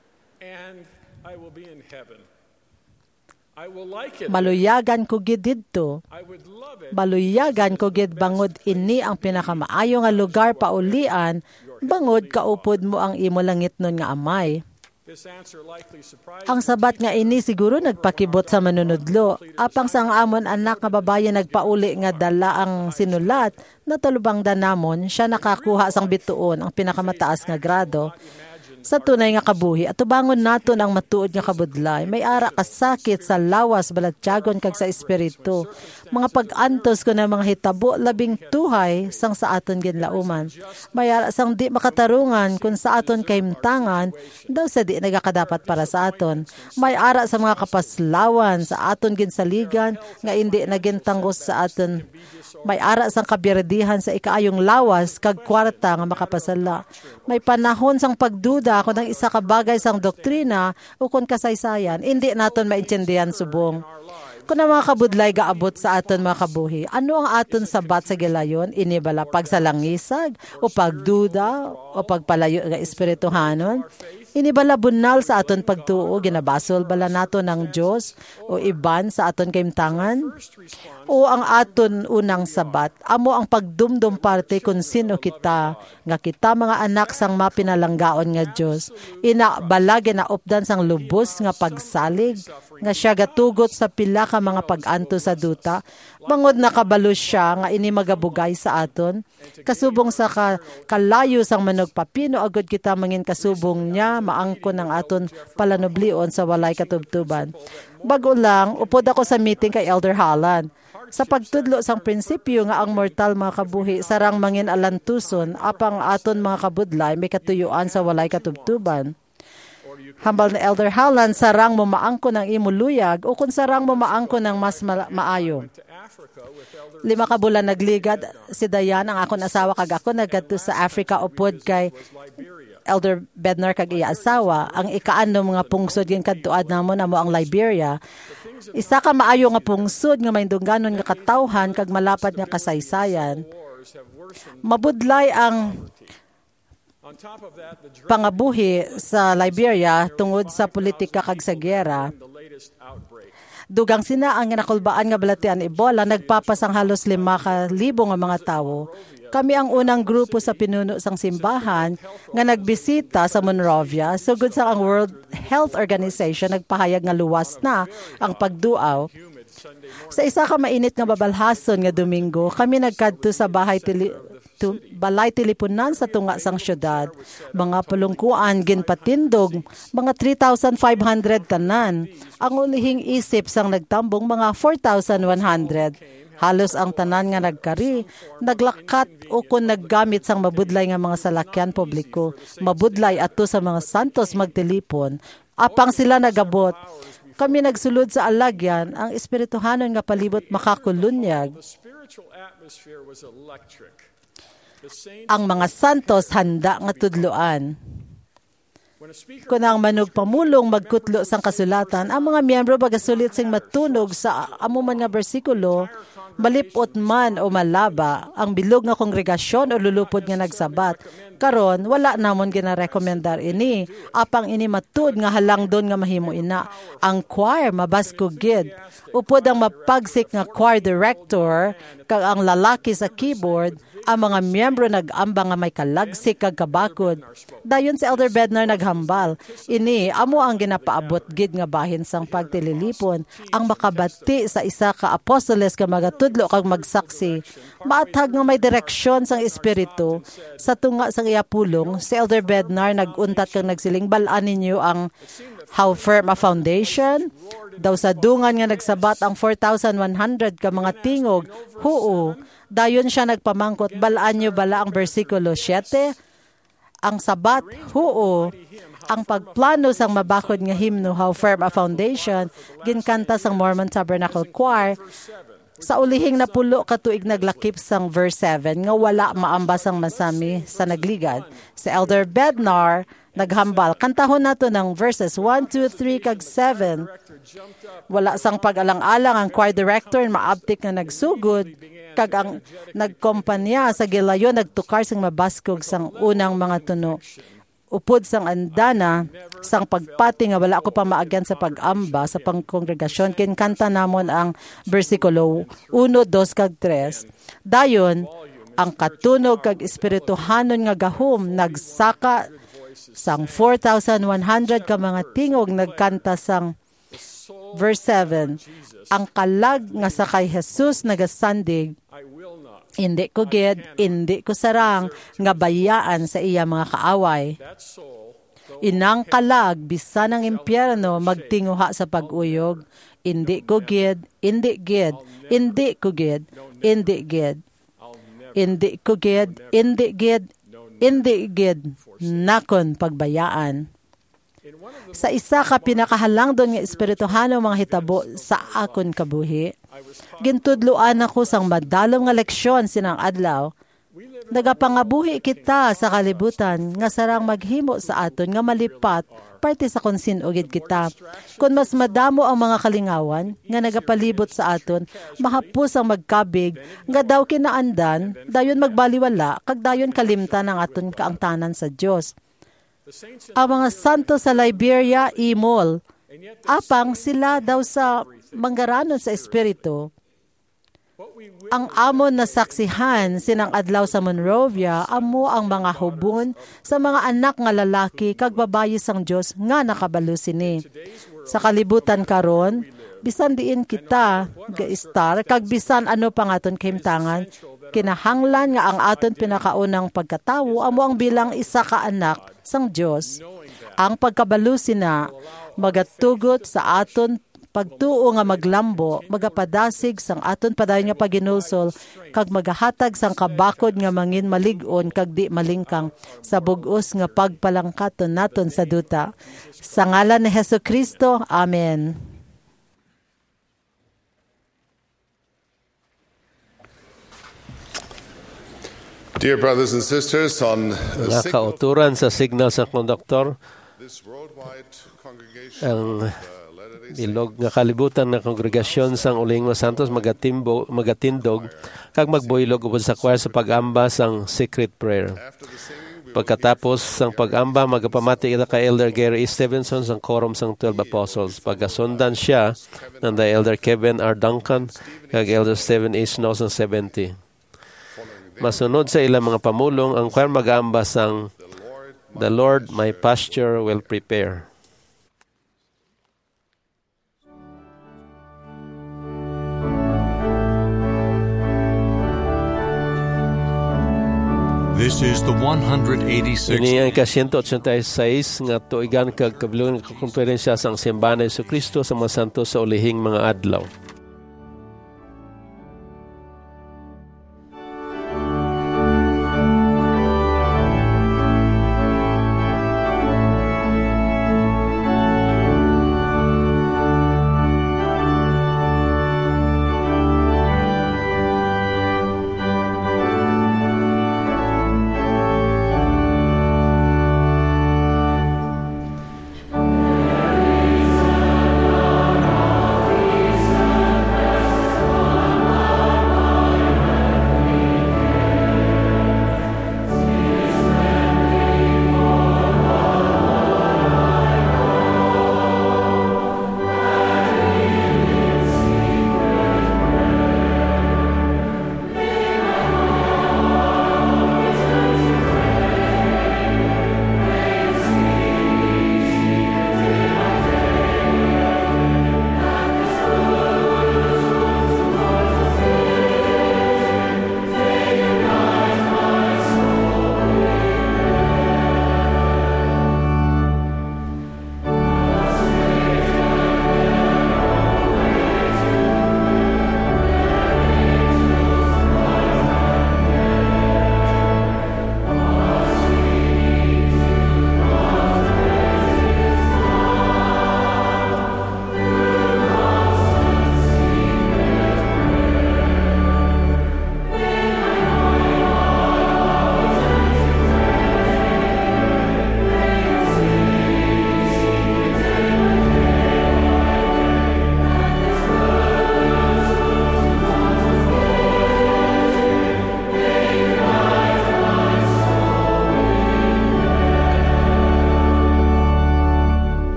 Maluyagan ko gid didto. Maluyagan ko gid bangod ini ang pinakamaayo nga lugar paulian, bangod kaupod mo ang imo langit nun nga amay. Ang sabat nga ini siguro nagpakibot sa manunudlo. Apang sang amon anak nga babaye nagpauli nga dala ang sinulat, natulubang danamon siya nakakuha sang bituon ang pinakamataas nga grado. Sa tunay nga kabuhi, at tubangon naton ang matuod nga kabudlay. May ara kasakit sa lawas, balatyagon kag sa espiritu. Mga pag-antos ko na mga hitabo, labing tuhay, sang sa aton ginlauman. May ara sang di makatarungan, kung sa aton kaimtangan, daw sa di nagakadapat para sa aton. May ara sa mga kapaslawan, sa aton ginsaligan, nga hindi nagintanggos sa aton. May ara sang kabirdihan sa ikaayong lawas, kag kwarta nga makapasala. May panahon sang pagduda kung ang isa ka bagay sang doktrina o kung kasaysayan, hindi naton maintindihan subong. Kung ang mga kabudlay gaabot sa aton mga kabuhi, ano ang aton sabat sa gilayon? Inibala pagsalangisag o pagduda o pagpalayo nga espirituhanon? Inibala bunal sa aton pagtuo, ginabasol bala nato ng Diyos o iban sa aton kaimtangan? O ang aton unang sabat, amo ang pagdumdum parte kung sino kita, nga kita mga anak sang mapinalanggaon nga Diyos. Ina bala ginaupdan sang lubos nga pagsalig, nga siya gatugot sa pila ka mga pag-anto sa duta, bangod nakabalo siya nga ini magabugay sa aton. Kasubong sa ka, kalayo sang manugpapino, agad kita mangin kasubong niya, maangkon ang aton palanoblion sa walay katubtuban. Bago lang, upod ako sa meeting kay Elder Holland. Sa pagtudlo sang prinsipyo nga ang mortal mga kabuhi, sarang mangin alantuson, apang aton mga kabudlay, may katuyuan sa walay katubtuban. Hambal na Elder Holland, sarang mo maangko ng imuluyag o kung sarang mo maangko ng mas ma- maayo. Lima ka bulan nagligad si Dayan, ang akong asawa kag ako, nagkadto sa Africa upod kay Elder Bednar kag iya asawa. Ang ikaano mga pungsod yung kadtuad namon amo ang Liberia. Isa ka maayo nga pungsod nga may dungganon nga katawhan kag malapad nga kasaysayan. Mabudlay ang pangabuhi sa Liberia tungod sa politika kag sa giyera. Dugang sina ang nakulbaan nga balatian Ebola, nagpapasang halos lima ka libo nga mga tawo. Kami ang unang grupo sa pinuno sang simbahan nga nagbisita sa Monrovia. Sugod sa ang World Health Organization, nagpahayag nga luwas na ang pagduaw. Sa isa ka mainit nga babalhason nga Domingo, kami nagkadto sa bahay tili Tu, balay teleponan sa tunga sang syudad. Mga pulungkuan ginpatindog, mga three thousand five hundred tanan. Ang ulihing isip sang nagtambong mga four thousand one hundred. Halos ang tanan nga nagkari, naglakat o kung naggamit sang mabudlay nga mga salakyan publiko. Mabudlay ato sa mga santos magtelipon. Apang sila nagabot. Kami nagsulod sa alagyan, ang espirituhanon nga palibot makakulunyag. Ang mga santos handa nga tudloan. Kung ang manugpamulong magkutlo sang kasulatan, ang mga miyembro bagasulit sing matunog sa amuman nga bersikulo, malipot man o malaba, ang bilog nga kongregasyon o lulupod nga nagsabat. Karon wala namon ginarekomendar ini, apang ini matud nga halangdon nga mahimo ina. Ang choir mabaskog gid. Upod ang mapagsik nga choir director kag ang lalaki sa keyboard, ang mga miyembro nag-amba nga may kalagsik kag kabakod. Dayon si Elder Bednar naghambal. Ini amo ang ginapaabot gid nga bahin sang pagtililipon, ang makabati sa isa ka apostoles nga magatudlo kag magsaksi. Maathag nga may direksyon sang espiritu sa tunga sang iya pulong. Si Elder Bednar naguntat kang nagsiling, balaan ninyo ang How Firm a Foundation. Daw sa dungan nga nagsabat ang four thousand one hundred ka mga tingog. Huo. Dayon siya nagpamangkot, balaan nyo bala ang versikulo seven? Ang sabat, huo. Ang pagplano sang mabakod nga himno, How Firm a Foundation, ginkanta sang Mormon Tabernacle Choir. Sa ulihing napulo katuig naglakip sang verse seven, nga wala maambas ang masami sa nagligad. Si Elder Bednar naghambal, kantahon nato ng verses one, two, three, kag seven. Wala sang pag-alang-alang ang choir director maabtik na nagsugod, kag ang nagkompanya sa gilayon nagtukar sang mabaskog sang unang mga tuno. Upod sang andana sang pagpati nga wala ko pa maagyan sa pag-amba sa pangkongregasyon, kinkanta namon ang versikulo one, two, kag three. Dayon ang katunog kag espirituhanon nga gahom nagsaka sang four thousand one hundred ka mga tingog nagkanta sang verse seven. Ang kalag nga sa kay Jesus nagasandig, hindi ko gid, hindi ko sarang nga bayaan sa iya mga kaaway. Inang kalag, bisan ng impyerno, magtinguha sa pag-uyog. Indi ko gid, indi gid, indi ko gid, indi gid. Indi ko gid, indi gid, indi gid, nakon pagbayaan. Sa isa ka pinakahalang doon nga espirituhano mga hitabo sa akon kabuhi, gintudloan ako sang madalom nga leksyon sinang adlaw. Nagapangabuhi kita sa kalibutan nga sarang maghimo sa aton nga malipat parte sa konsinugid kita. Kung mas madamo ang mga kalingawan nga nagapalibot sa aton, mahapos ang magkabig, nga daw kinaandan, dayon magbaliwala, kag dayon kalimtan ang aton kaangtanan sa Dios. Ang mga santo sa Liberia, imol, apang sila daw sa manggaranon sa espiritu. Ang amon na saksihan sinang adlaw sa Monrovia, amo ang mga hubon sa mga anak nga lalaki kag babayi sang Dios nga nakabalo sini. Sa kalibutan karon, bisan diin kita ga-star kag bisan ano pa nga aton kahimtangan, kinahanglan nga ang aton pinakaunang pagkatawo amo ang bilang isa ka anak sang Dios. Ang pagkabalo sina magatugot sa aton pagtuo nga maglambo, magapadasig sang aton padayon nga paginulsol, kag magahatag sang kabakod nga mangin malig-on kag di malingkang sa bug-os nga pagpalangkaton naton sa duta. Sa ngalan ni Hesukristo, Amen. Dear brothers and sisters, on the Mga signal kauturan sa signal sa konduktor, this worldwide congregation ang of uh, Latter-day bilog nga kalibutan ng kongregasyon sang Uling Santos magatimbo magatindog kag magbuylog upod sa choir sa pag-amba sang secret prayer. after the singing, we Pagkatapos sang pag-amba, magapamati kita kay Elder Gary E. Stevenson sang quorum sang twelve Apostles. Pagkasundan siya ng Elder Kevin R. Duncan kag Elder Stephen A. Snow sang seventy. Masunod sa ilang mga pamulong, ang choir mag-aamba sang The Lord my pasture will prepare. This is the one hundred eighty-sixth Ini ang ika one eighty-six nga tuigan kag kabilugan nga konferensya sang Simbahan ni Jesucristo sa mga santo sa ulihing mga adlaw. Praise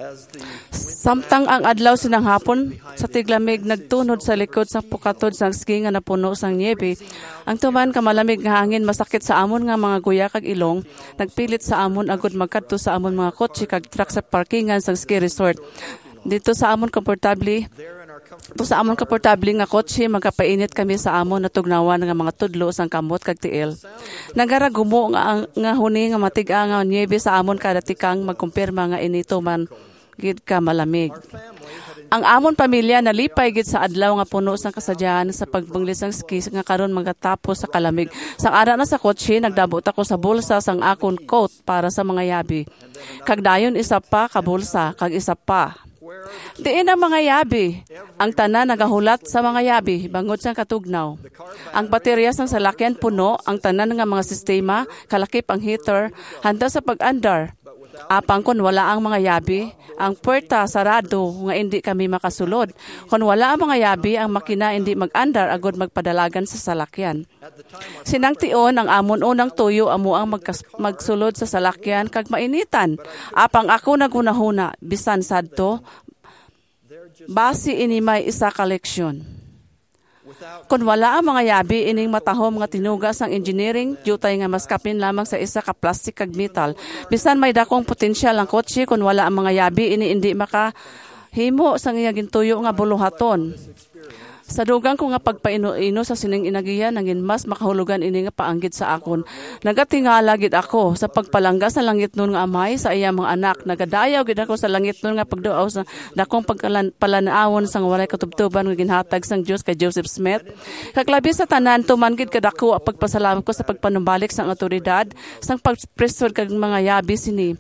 Samtang ang adlaw sinang hapon, sa tiglamig nagtunod sa likod sa pukatod sa ski nga napuno sang niebe. Ang tuman ka malamig nga hangin masakit sa amon nga mga guya kag ilong, nagpilit sa amon agud magkadto sa amon mga kotse kag truck sa parkingan sa ski resort. Dito sa amon komportable To sa amon komportable nga kotse, magkapainit kami sa amon na tugnawan nga mga tudlo sang kamot kag tiil. Nagaragumo nga nga huni nga matiga nga niebe sa amon kada tikang magkumpirma nga inito man gid ka malamig. Ang amon pamilya nalipay gid sa adlaw nga puno sang kasadyahan sa pagbanglis sang ski nga karon magatapos sa kalamig. Sang ara na sa kotse nagdabot ako sa bulsa sang akon coat para sa mga yabi. Kag dayon isa pa ka bulsa kag isa pa. Diin ang mga yabi. Ang tanan nagahulat sa mga yabi bangod sa katugnaw. Ang baterya sang salakyan puno, ang tanan nga mga sistema, kalakip ang heater, handa sa pag-andar. Apang kon wala ang mga yabi, ang puerta sarado nga hindi kami makasulod. Kon wala ang mga yabi, ang makina hindi mag-andar agod magpadalagan sa salakyan. Sinangtion ang amon unang tuyo amo ang magkas- magsulod sa salakyan kag mainitan. Apang ako nagunahuna bisan sadto base ini may isa ka leksyon. Kung wala ang mga yabi ining matahom nga tinugas ang engineering, jutay nga mas kapin lamang sa isa ka plastic kag metal. Bisan may dakong potensyal ang kotse kung wala ang mga yabi ini hindi makahimo sa nga gintuyo nga buluhaton. Sa dugang ko nga pagpaino-ino sa sining inagiya nangin mas makahulugan ini nga paanggid sa akon. Nagatingala gid ako sa pagpalangga sa langit nun nga amay sa iya mga anak. Nagadayaw gid ako sa langit nun nga pagduaw sa dakong pagpalanawon sang walay katubtuban nga ginhatag sang Dios kay Joseph Smith. Kaglabi sa tanan tuman gid kadako ang pagpasalamat ko sa pagpanumbalik sang awtoridad sang pagpresod kag mga yabi sini.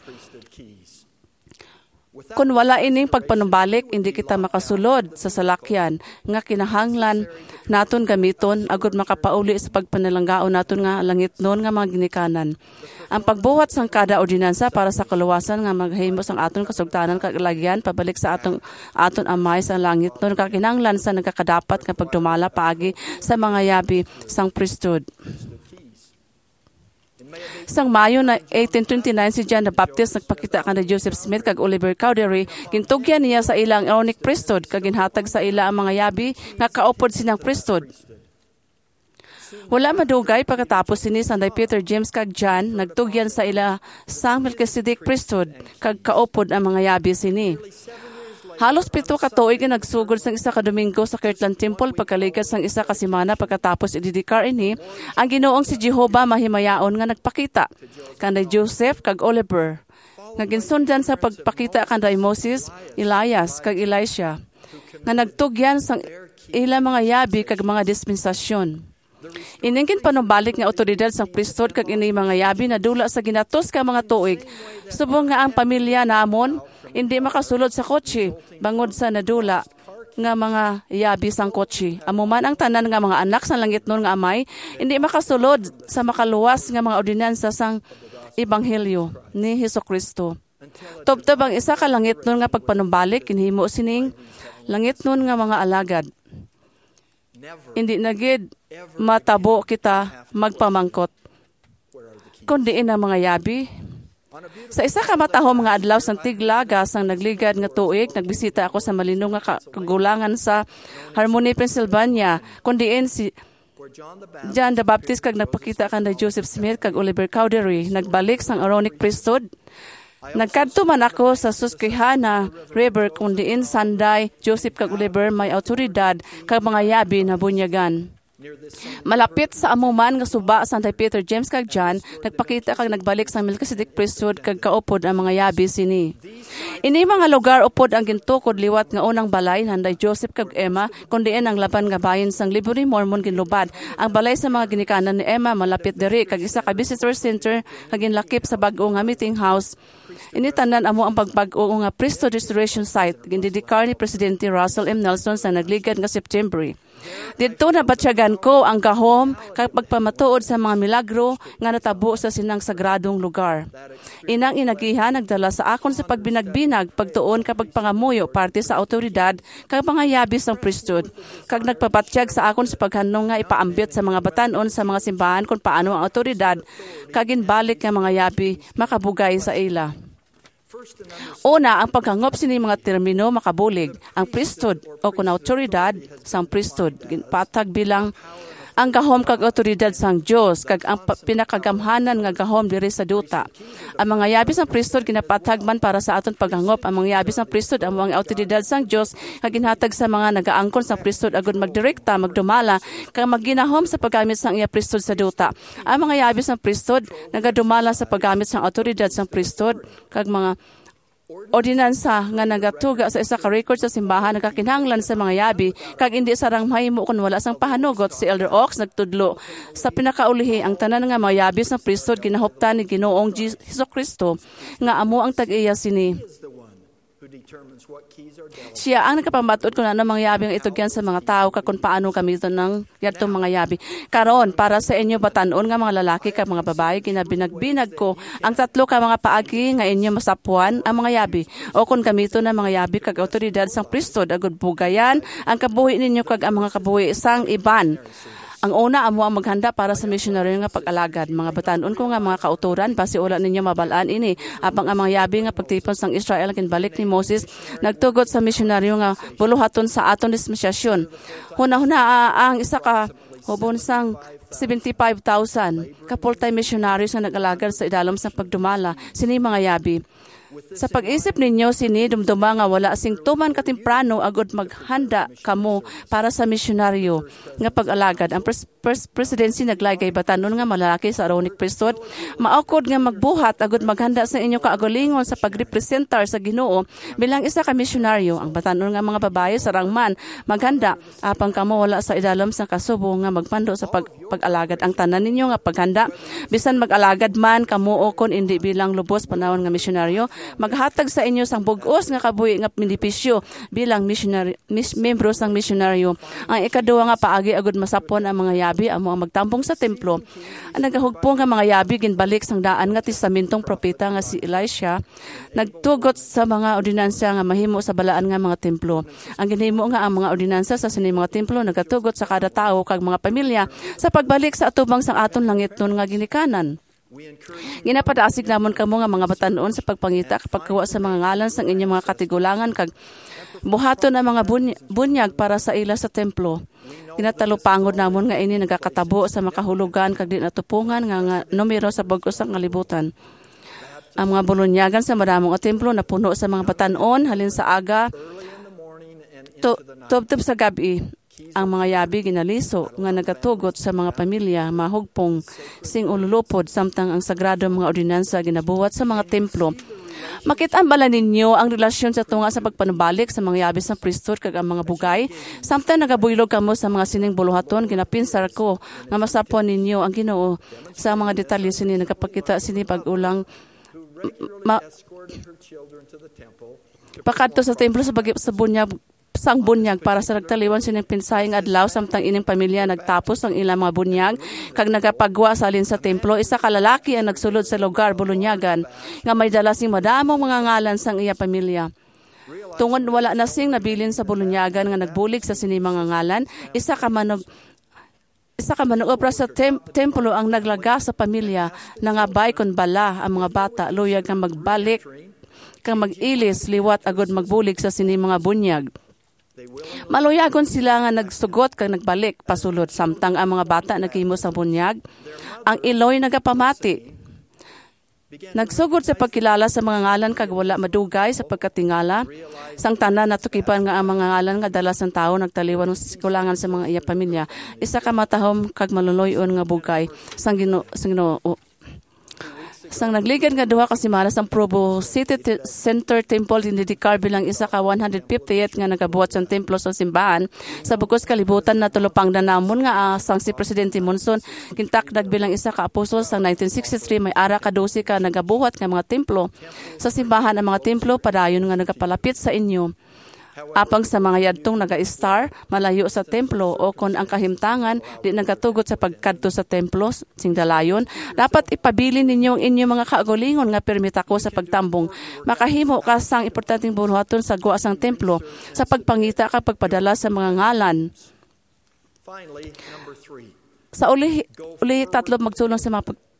Kung wala ining pagpanumbalik, hindi kita makasulod sa salakyan nga kinahanglan naton gamiton agud makapauli sa pagpanalanggaon naton nga langit nun nga mga ginikanan. Ang pagbuhat sang kada ordinansa para sa kaluwasan nga maghimo sang aton kasugtanan kag lagyan pabalik sa atong aton amay sa langit nun kakinahanglan sa nagakadapat nga pagdumala paagi sa mga yabi sang priesthood. Sang Mayo na eighteen twenty-nine si John the Baptist nagpakita kanang Joseph Smith kag Oliver Cowdery, gintugyan niya sa ilang Aaronic priesthood kag ginhatag sa ila ang mga yabi nga kaupod sinang priesthood. Wala madugay pagkatapos sini Sanday Peter, James kag John nagtugyan sa ila sang Melchizedek priesthood kag kaupod ang mga yabi sini. Halos pito ka tuig nga nagsugod sang isa ka Domingo sa Kirtland Temple pagkalikas sang isa ka semana pagkatapos ididikar ini ang Ginoong si Jehovah mahimayaon nga nagpakita kanday Joseph kag Oliver nga ginsundan sa pagpakita kanday Moses, Elias kag Elisha nga nagtugyan sang ila mga yabi kag mga dispensasyon. Iningkin panumbalik nga otoridad sang priesthood kag ini mga yabi na dula sa ginatos ka mga tuig subong nga ang pamilya namon hindi makasulod sa kotse bangod sa nadula nga mga yabi sang kotse. Amo man ang tanan nga mga anak sa langit nun nga amay hindi makasulod sa makaluwas nga mga ordinansa sang ebanghelyo ni Hesukristo. Tubtob ang isa ka langit nun nga pagpanumbalik kinhimo sining langit nun nga mga alagad. Hindi na gid matabo kita magpamangkot kundi ang mga yabi. Sa isa ka matahom nga adlaw sang tiglagas sang nagligad nga tuig, nagbisita ako sa malinong nga kagulangan sa Harmony, Pennsylvania, kundiin si John the Baptist kag nagpakita kanday Joseph Smith kag Oliver Cowdery nagbalik sang Aaronic priesthood. Nagkadto man ako sa Susquehanna River kundiin Sanday Joseph kag Oliver may awtoridad kag mga yabi na bunyagan. Malapit sa amuman nga suba Sanday Peter, James kag John nagpakita kag nagbalik sa Melchizedek priesthood kag kaupod ang mga yabi sini. Ini mga lugar upod ang gintukod liwat nga unang balay handay Joseph kag Emma kundiin ang laban nga bahin sang Libro ni Mormon ginlubad. Ang balay sa mga ginikanan ni Emma malapit diri kag isa ka visitor center kag ginlakip sa bag-o nga meeting house. Ini tanan amo ang pagbag-o nga priesthood restoration site gindidikar ni Presidente Russell M. Nelson sa nagligad nga September. Dito na batsyagan ko ang gahom kag pagpamatuod sa mga milagro nga natabo sa sinang sagradong lugar. Inang inagihan nagdala sa akon sa pagbinagbinag pagtuon kapag pangamuyo parte sa awtoridad kag mga yabi sang priesthood kag nagpabatsyag sa akon sa paghanong nga ipaambit sa mga batan-on sa mga simbahan kung paano ang awtoridad kag ginbalik nga mga yabi makabugay sa ila. Una, ang paghangop sini mga termino makabulig. Ang priesthood o kung autoridad sang priesthood patag bilang ang gahom kag otoridad sang Dios kag ang pinakagamhanan nga gahom diri sa duta. Ang mga yabi sang priesthood ginapatag man para sa aton paghangop. Ang mga yabi sang priesthood ang mga otoridad sang Dios nga ginhatag sa mga nagaangkon sa priesthood agud magdirekta magdumala kag magginahom sa paggamit sang iya priesthood sa duta. Ang mga yabi sang priesthood nagadumala sa paggamit sang otoridad sang priesthood kag mga ordinansa nga nagatuga sa isa ka record sa simbahan nagakinahanglan sa mga yabi kag indi sarang mahimo kun wala sang pahanugot. Si Elder Oaks nagtudlo sa pinakaulihi ang tanan nga mga yabi sa priesthood ginahuptan ni Ginoong Hesukristo nga amo ang tag-iya sini. Siya ang nagkapamatud kung ano mga yabi ang itugyan sa mga tao kag kung paano gamiton ng yadtong mga yabi. Karon para sa inyo batan-on nga mga lalaki kag mga babae ginabinag-binag ko ang tatlo ka mga paagi nga inyo masapuan ang mga yabi o kung gamiton ng mga yabi kag autoridad sang priesthood agud bugayan ang kabuhi ninyo kag ang mga kabuhi sang iban. Ang una, amo ang maghanda para sa missionary nga pag-alagad. Mga batanon ko nga mga kauturan, basi ula ninyo mabalaan ini. Apang ang mga yabi nga pagtipon sang Israel kinbalik ni Moses, nagtugot sa missionary nga buluhaton sa aton dispensyasyon. Huna-huna uh, ang isa ka hubon sang seventy-five thousand ka full-time missionaries nga nag-alagad sa idalom sa pagdumala. Sini mga yabi. Sa pag-isip ninyo, sini dumduma nga wala sing tuman katimprano agud maghanda kamo para sa misyonaryo nga pag-alagad. Ang pres- pres- presidency naglagay batanon nga malalaki sa Aaronic priesthood. Maukod nga magbuhat agud maghanda sa inyo kaagolingon sa pagrepresentar sa Ginoo bilang isa ka misyonaryo. Ang batanon nga mga babae sa rangman maghanda apang kamo wala sa idalom sa kasubo nga magpando sa pag- pag-alagad. Ang tanan ninyo nga paghanda bisan mag-alagad man kamo o kon indi bilang lubos panahon nga misyonaryo maghatag sa inyo sang bug-os nga kabuhi nga benepisyo bilang missionary mis, membro sang misyonaryo. Ang ikaduha nga paagi agud masapon ang mga yabi amo ang magtambong sa templo. Ang nagahugpong nga mga yabi ginbalik sang daan nga testamentong propeta nga si Elisha nagtugot sa mga ordinansa nga mahimo sa balaan nga mga templo. Ang ginhimo nga ang mga ordinansa sa sini mga templo nagatugot sa kada tawo kag mga pamilya sa pagbalik sa atubang sang aton langit nun nga ginikanan. Ginapadasig namon kamo nga mga batanon sa pagpangita pagkuha sa mga ngalan sang inyong mga katigulangan kag buhaton ang mga buny- bunyag para sa ila sa templo. Ginatalupangod namon nga ini nagakatabo sa makahulugan kag di natupungan nga, nga numero sa bag-os sang kalibutan. Ang mga bulunyagan sa madamong templo napuno sa mga batanon halin sa aga to, tubtob sa gabi. Ang mga yabi ginaliso nga nagatugot sa mga pamilya mahugpong sing ululupod samtang ang sagrado mga ordinansa ginabuhat sa mga templo. Makita bala ninyo ang relasyon sa tunga sa pagpanubalik sa mga yabi sa priesthood kag ang mga bugay. Samtang nagabuylog kamo sa mga sining buluhaton ginapinsar ko nga masapon ninyo ang Ginoo sa mga detalye sini nagapakita sini pag-ulang ma- pakadto sa templo sa bagi sa bunyag sang bunyag para sa nagtaliwan sining pinsayeng adlaw samtang ining pamilya nagtapos ang ilang mga bunyag kag nagapagwa sa alin sa templo. Isa ka lalaki ang nagsulod sa lugar bulunyagan nga may dala sing madamong mga ngalan sang iya pamilya. Tungod wala na sing nabilin sa bulunyagan nga nagbulig sa sini mga ngalan, isa ka manog Isa ka manobra sa tem- templo ang naglaga sa pamilya nangabay kon bala ang mga bata luyag nga magbalik kang mag-ilis liwat agud magbulig sa sini mga bunyag. Maluyagon sila nga nagsugot kag nagbalik pasulod samtang ang mga bata naghimo sa bunyag. Ang iloy nagapamati. Nagsugod sa pagkilala sa mga ngalan kag wala madugay sa pagkatingala. Sang tanan natukipan nga ang mga ngalan nga dala sang tawo nagtaliwan sa sikulangan sa mga iya pamilya. Isa ka matahom kag maluluyon nga bugay sang Ginoo sang Ginoo. Sang nagligad nga duha ka semana sang Provo City T- Center Temple dinidikar bilang isa ka one hundred fiftieth nga nagabuhat sang templo sa simbahan sa bugos kalibutan na tulupang danamon nga uh, sang si Presidente Monson kintakdag bilang isa ka apostol sang nineteen sixty-three may ara ka dose ka nagabuhat nga mga templo sa simbahan. Ang mga templo padayon nga nagapalapit sa inyo. Apang sa mga yadtong naga-star malayo sa templo o kon ang kahimtangan di nagatugot sa pagkadto sa templo sing dalayon, dapat ipabilin ninyo ang inyong mga kaagolingon nga permita ko sa pagtambong. Makahimo ka sang importanteng buhaton sa guwa sang templo sa pagpangita ka pagpadala sa mga ngalan. Sa uli, uli tatlo magsulong sa mga pag-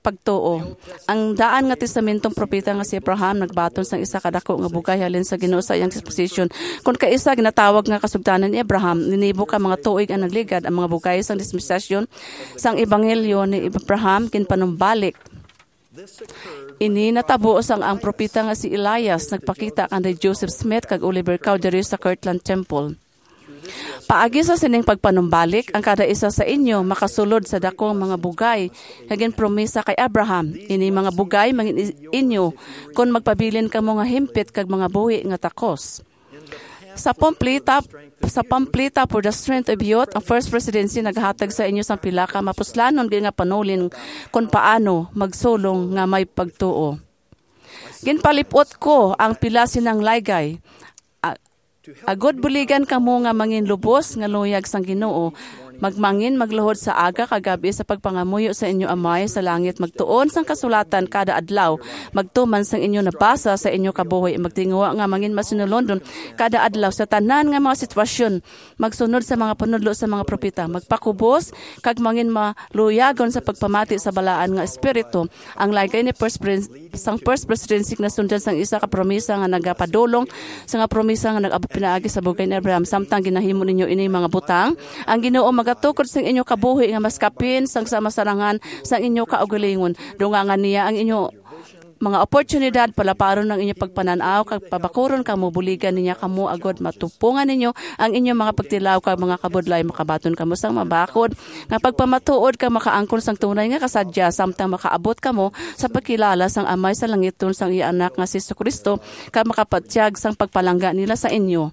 pagtuo. Ang daan nga testamentong propeta nga si Abraham nagbaton sang isa kadako nga bugay halin sa Ginoo sa iyang disposition. Kung kaisa ginatawag nga kasugdanan ni Abraham, ninibo ka mga tuig ang nagligad ang mga bugay sang dispensasyon sang ebanghelyo ni Abraham kin panumbalik. Ini natabo sang ang propeta nga si Elias nagpakita kanday Joseph Smith kag Oliver Cowdery sa Kirtland Temple. Paagi sa sining pagpanumbalik, ang kada isa sa inyo makasulod sa dakong mga bugay kagin promesa kay Abraham. Ini mga bugay mangin inyo kung magpabilin kamo nga himpit kag mga buhi nga takos. Sa pamplita sa pamplita for the strength of youth, ang first presidency naghatag sa inyo sang pila ka mapuslanon nga panulin kung paano magsulong nga may pagtuo. Ginpalipot ko ang pila sinang laygay. Agod buligan kamo nga mangin lubos nga luyag sang Ginoo, magmangin magluhod sa aga kagabi sa pagpangamuyo sa inyo Amay sa langit, magtuon sang kasulatan kada adlaw, magtuman sang inyo nabasa sa inyo kabuhi, magtinguwa nga mangin masinulondon kada adlaw sa tanan nga mga sitwasyon, magsunod sa mga panudlo sa mga propeta, magpakubos kag mangin maluyagon sa pagpamati sa balaan nga espiritu. Ang lagay ni first sang first presidency na sundan sang isa ka promesa nga nagapadulong sa nga promesa nga nag pinaagi sa bugay ni Abraham samtang ginahimo ninyo ini mga butang. Ang Ginoo magatukod sang inyo kabuhi nga maskapin sang samasarangan sang inyo kaugalingon. Dungangan niya ang inyo mga oportunidad palaparon ng inyo pagpananaw kag pabakuron kamo buligan niya kamo agod matupungan ninyo ang inyo mga pagtilaw kag mga kabudlay makabaton kamo sang mabakod nga pagpamatuod kag makaangkon sang tunay nga kasadya samtang makaabot kamo sa pagkilala sang Amay sa langiton sang iya anak nga si Jesucristo kag makapatyag sang pagpalangga nila sa inyo.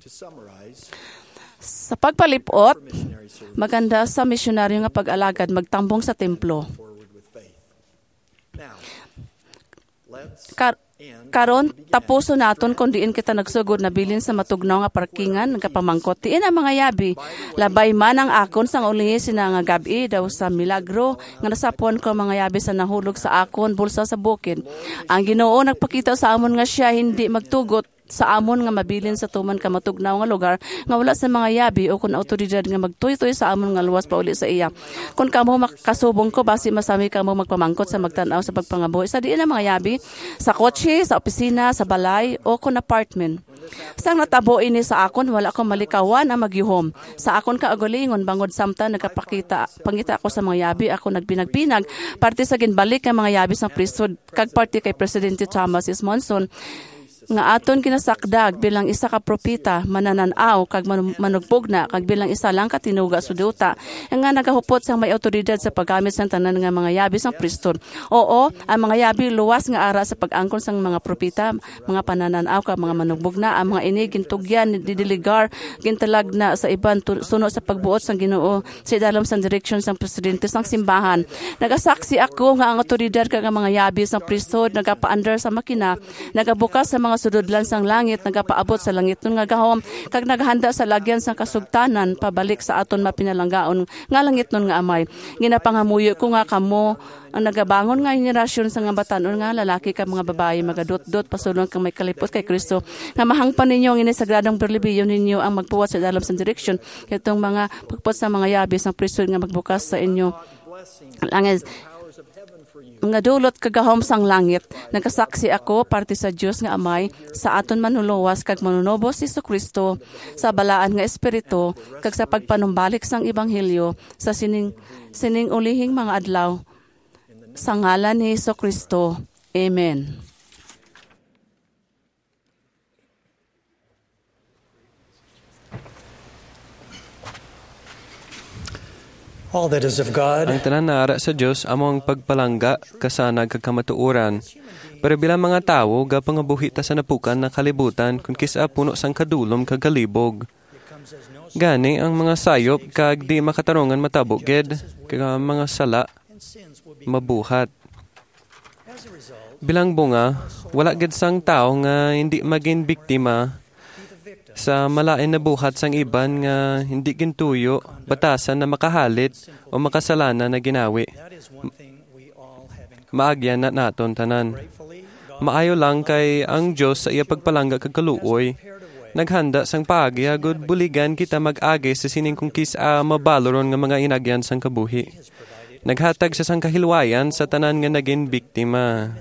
Sa pagpalipot, maganda sa misyonaryo nga pag-alagad magtambong sa templo. Kar- karon tapuso naton kung diin kita nagsugod na bilin sa matugnaw nga parkingan nagapamangkot diin ang mga yabi labay man ang akon sang ulihi sina nga gabi daw sa milagro nga nasapon ko mga yabi sa nahulog sa akon bulsa sa bukid. Ang Ginoo nagpakita sa amon nga siya hindi magtugot sa amon nga mabilin sa tuman ka matugnaw nga lugar nga wala sa mga yabi o kun awtoridad nga magtuy-tuy sa amon nga luwas pauli sa iya. Kung kamo makasubong ko basi masami kamo magpamangkot sa magtan-aw sa pagpangabuhi sa diin ang mga yabi sa kotse, sa opisina, sa balay o kun apartment. Sang natabo ini sa akon wala ko malikawan ang magyuhom. Sa akon kaagalingon bangod samtang nagapakita pangita ako sa mga yabi ako nagbinag-binag parte sa ginbalik ang mga yabi sa priesthood kag parte kay Presidente Thomas S. Monson nga aton kinasakdag bilang isa ka propeta manananaw kag manugbog na kag bilang isa lang ka tinuga suduta nga nagahupot sang may awtoridad sa paggamit sang tanan nga mga yabi sang priesthood. Oo, ang mga yabi luwas nga ara sa pag-angkon sang mga propeta, mga panananaw kag mga manugbog na ang mga ini gintugyan didiligar gintalag na sa iban suno sa pagbuot sang Ginoo sa dalam sang direksyon sang presidente sang simbahan. Nagasaksi ako nga ang awtoridad kag ang mga yabi sang priesthood nagapaandar sa makina, nagabukas sa mga sudodlan sang langit, nagapaabot sa langit nun nga gahom, kag naghanda sa lagyan sang kasugtanan, pabalik sa aton mapinalanggaon, nga langit nun nga Amay. Ginapangamuyo ko nga kamo, ang nagabangon nga henerasyon sa nga batanon nga lalaki ka mga babae, magadot-dot, pasulong kang may kalipot kay Kristo, nga mahangpan ninyo ang inisagradong berlibiyon ninyo ang magpuwat sa dalam sang direksyon, itong mga pagpuwat sa mga yabi sang priesthood nga magbukas sa inyo. Langit, mga dulot kagahom sang langit, nagasaksi ako parte sa Dios nga Amay sa aton manuluwas kag manunobos si Jesucristo sa balaan nga espiritu kag sa pagpanumbalik sang ebanghelyo sa sining sining ulihing mga adlaw sa ngalan ni Jesucristo. Amen. All that is of God. Ang tanan na ara sa Dios among pagpalangga kasanag kagkamatuoran. Pero bilang mga tawo gapangabuhi ta sa napukan na kalibutan kun kisa puno sang kadulom kagalibog. Gani ang mga sayop kag di makatarungan matabo ged kag mga sala mabuhat. Bilang bunga, wala ged sang tao nga hindi maging biktima sa malain na buhat sang iban nga hindi gintuyo, batasan na makahalit o makasalanan na ginawi. Maagyan na naton tanan. Maayo lang kay ang Diyos sa iya pagpalangga kag kaluoy. Naghanda sang paagi agud buligan kita mag-agi sa sining kung kisa mabaloron nga mga inagyan sang kabuhi. Naghatag siya sang kahilwayan sa tanan nga naging biktima.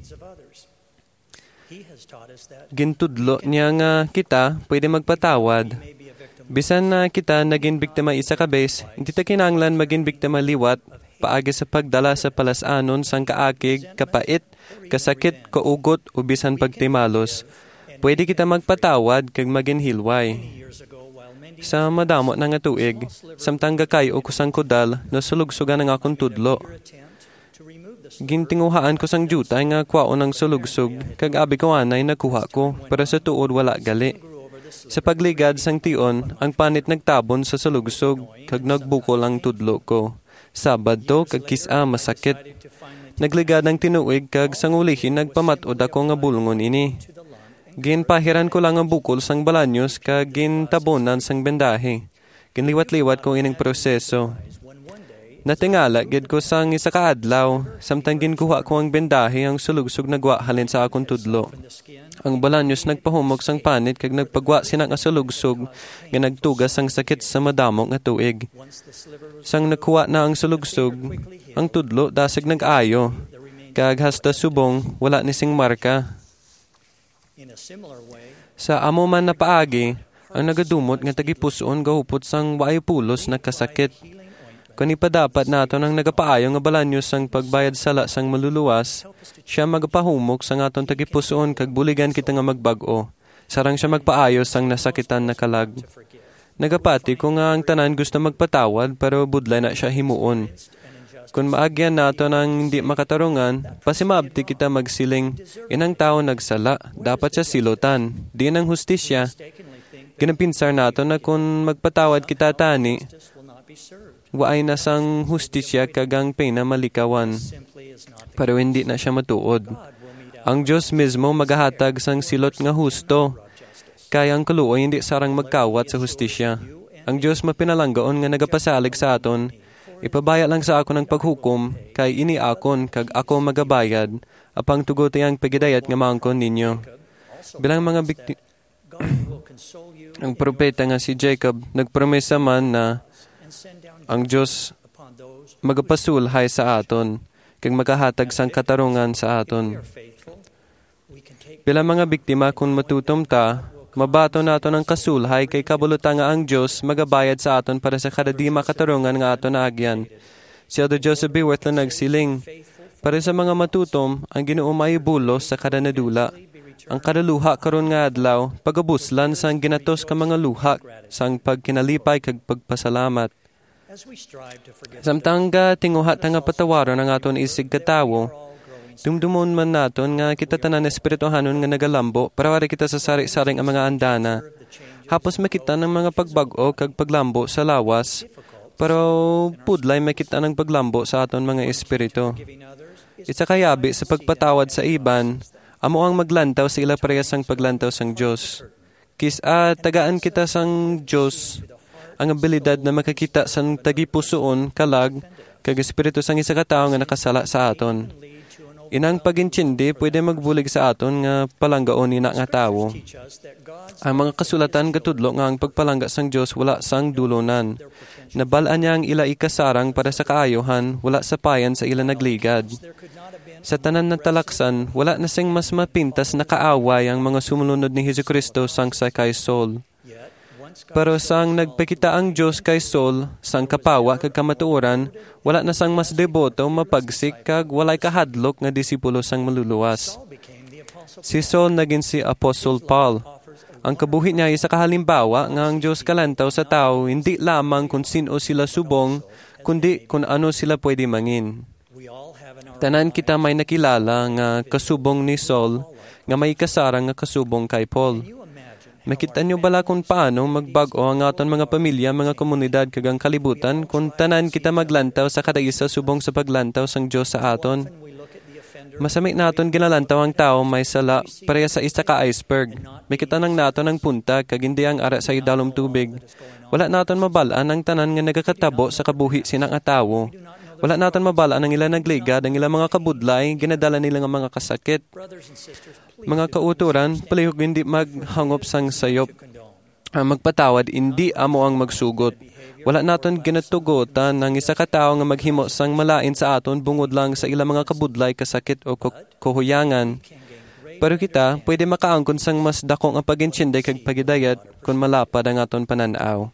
Gintudlo niya nga kita pwede magpatawad. Bisan na kita naging biktima isa ka bes, hindi ta kinahanglan maging biktima liwat, paagi sa pagdala sa palasanon sang kaakig, kapait, kasakit, kaugot, o bisan pagtimalos. Pwede kita magpatawad kag maging hilway. Sa madamo na nga tuig, samtang gakay o kusang kudal, nasulugsugan ang akong tudlo. Gintinguhaan ko sang jutay nga kwao ng sulugsug, kag abi ko anay nakuha ko, para sa tuod wala gali. Sa pagligad sang tion, ang panit nagtabon sa sulugsug, kag nagbukol ang tudlo ko. Sabad to, kag kisa masakit. Nagligad ang tinuig, kag sang ulihin nagpamatod ako nga bulngon ini. Ginpahiran ko lang ang bukol sang balanyos, kag gintabonan sang bendahe. Ginliwat-liwat ko ining proseso. Natingala, gid ko sang isa ka adlaw, samtang ginkuha ko ang bendahe, ang sulugsug nagwa halin sa akong tudlo. Ang balanyos nagpahumok sang panit, kag nagpagwa sinang asulugsog, nga nagtugas ang sakit sa madamo nga tuig. Sang nakuha na ang sulugsog, ang tudlo dasig nag-ayo, kag hasta subong, wala ni sing marka. Sa amo man na paagi, ang nagadumot nga tagipuson gahupot sang waay pulos nagkasakit. Kani pa dapat nato nang nagapaayo nga balanyos sang pagbayad sala sang maluluwas, siya magpahumok sang aton tagipuson kag buligan kita nga magbag-o. Sarang siya magpaayo sang nasakitan na kalag. Nagapati ko nga ang tanan gusto magpatawad pero budlay na siya himuon. Kung maagyan nato ng hindi makatarungan, pasimabti kita magsiling, inang tao nagsala, dapat siya silutan. Di ng hustisya. Ginapinsar nato na kung magpatawad kita tani, waay na sang hustisya kagang pena malikawan. Pero hindi na siya matuod. Ang Diyos mismo maghahatag sang silot nga husto. Kaya ang kaluoy hindi sarang magkawat sa hustisya. Ang Diyos mapinalanggaon nga nagapasalig sa aton, ipabaya lang sa ako ng paghukom, kay ini akon, kag ako magabayad, apang tugote ang pagidayat nga maangkon ninyo. Bilang mga bikti... ang propeta nga si Jacob, nagpromesa man na ang Diyos magapasulhay sa aton, kag magahatag sang katarungan sa aton. Bilang mga biktima, kung matutom ta, mabato nato ng kasulhay kay kabuluta nga ang Diyos magabayad sa aton para sa kada di makatarungan nga aton na agyan. Si Elder Joseph B. Worth na nagsiling, para sa mga matutom, ang Ginoo maibulos sa kada nadula. Ang kada luha karon nga adlaw, pagabuslan sang ginatos ka mga luha, sang pagkinalipay kag pagpasalamat. Samtang ga tinguha ta nga patawaron ang aton isig katawo, dumdumon man naton nga kita tanan espirituhanon nga nagalambo para wari kita sa sari-saring ang mga andana. Hapos makita ng mga pagbag-o kag paglambo sa lawas, pero pudlay makita ng paglambo sa aton mga espiritu. Isa kayabi sa pagpatawad sa iban, amo ang maglantaw sa ila parehas ang paglantaw sang Diyos. Kisa tagaan kita sang Diyos ang abilidad na makakita sang tagipusoon, kalag, kag espiritu sang isa ka tawo nga nakasala sa aton. Inang pagintindi pwede magbulig sa aton nga palanggaon ni na nga tawo. Ang mga kasulatan katudlo nga ang pagpalangga sang Diyos wala sang dulunan. Nabalaan niya ang ila ikasarang para sa kaayohan, wala sa payan sa ila nagligad. Sa tanan ng talaksan, wala na sing mas mapintas na kaaway ang mga sumunod ni Jesucristo sang sa kay Saul. Pero sang nagpakita ang Diyos kay Saul, sang kapawa kag kamatuoran, wala na sang mas deboto, mapagsik, kag walay kahadlok nga disipulo sang maluluwas. Si Saul naging si Apostle Paul. Ang kabuhi niya isa kahalimbawa nga ang Diyos kalantaw sa tao, hindi lamang kung sino sila subong, kundi kung ano sila pwede mangin. Tanan kita may nakilala nga kasubong ni Saul, nga may kasarang nga kasubong kay Paul. Makita niyo bala kung paano magbago ang aton mga pamilya, mga komunidad, kagang kalibutan, kung tanan kita maglantaw sa kada isa subong sa paglantaw sang Diyos sa aton. Masami naton ginalantaw ang tao may sala, pareha sa isa ka iceberg. Makita nang naton ang punta, kag hindi ang ara sa idalom tubig. Wala naton mabalaan ang tanan nga nagakatabo sa kabuhi sinang atawo. Wala naton mabalaan ang ila nagligad, ang ila mga kabudlay, ginadala nila nga mga kasakit. Mga kauturan, palihog hindi maghangop sang sayop. Ang magpatawad, hindi amo ang magsugot. Wala naton ginatugotan ng isa ka tawo nga maghimo sang malain sa aton bungod lang sa ilang mga kabudlay, kasakit o kuhuyangan. Pero kita, pwede makaangkon sang mas dakong ang pag-intsinday kag pagidayat kung malapad ang aton pananaw.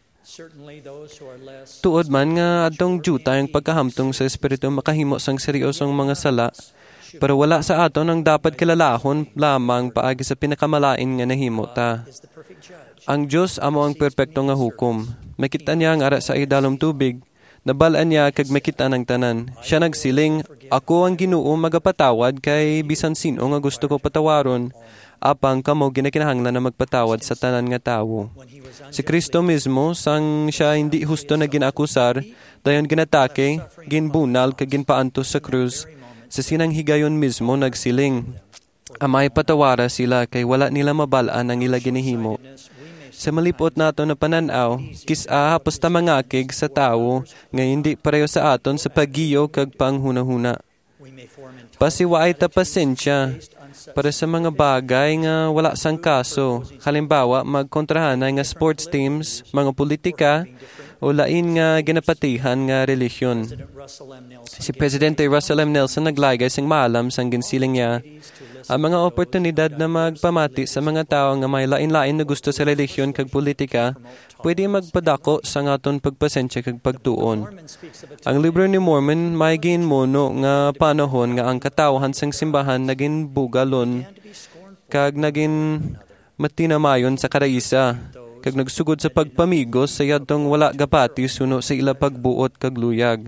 Tuod man nga adtong juta ang pagkahamtong sa espiritu makahimo sang seryosong mga sala, pero wala sa aton ang dapat kilalahon lamang paagi sa pinakamalain nga nahimo ta. Ang Diyos amo ang perpekto nga hukom. Makita niya ang ara sa idalom tubig. Nabalaan niya kag makita ng tanan. Siya nagsiling, ako ang Ginoo magapatawad kay bisan sino nga gusto ko patawaron. Apang kamo ginakinahanglan na magpatawad sa tanan nga tawo. Si Kristo mismo, sang siya hindi husto na ginakusar, dayon ginatake, ginbunal kag ginpaantos sa krus. Sa sinang higayon mismo nagsiling, amay patawara sila kay wala nila mabalaan ang ila ginihimo. Sa malipot nato na pananaw, kisa hapos ta mangakig sa tawo nga hindi pareho sa aton sa paggiyo kag panghuna-huna. Pasiwaay ta pasensya para sa mga bagay nga wala sang kaso. Halimbawa, magkontrahanay nga sports teams, mga politika, o lain nga ginapatihan nga relihiyon. Si Presidente Russell M. Nelson naglagay sing maalam sang ginsiling niya ang mga oportunidad na magpamati sa mga tao nga may lain-lain na gusto sa relihiyon kag politika, pwede magpadako sa aton pagpasensya kag pagtuon. Ang libro ni Mormon may ginmono nga panahon nga ang katawhan sang simbahan naging bugalon kag naging matinamayon sa karaisa kag nagsugod sa pagpamigos sa yadtong wala gapati suno sa ila pagbuot kag luyag.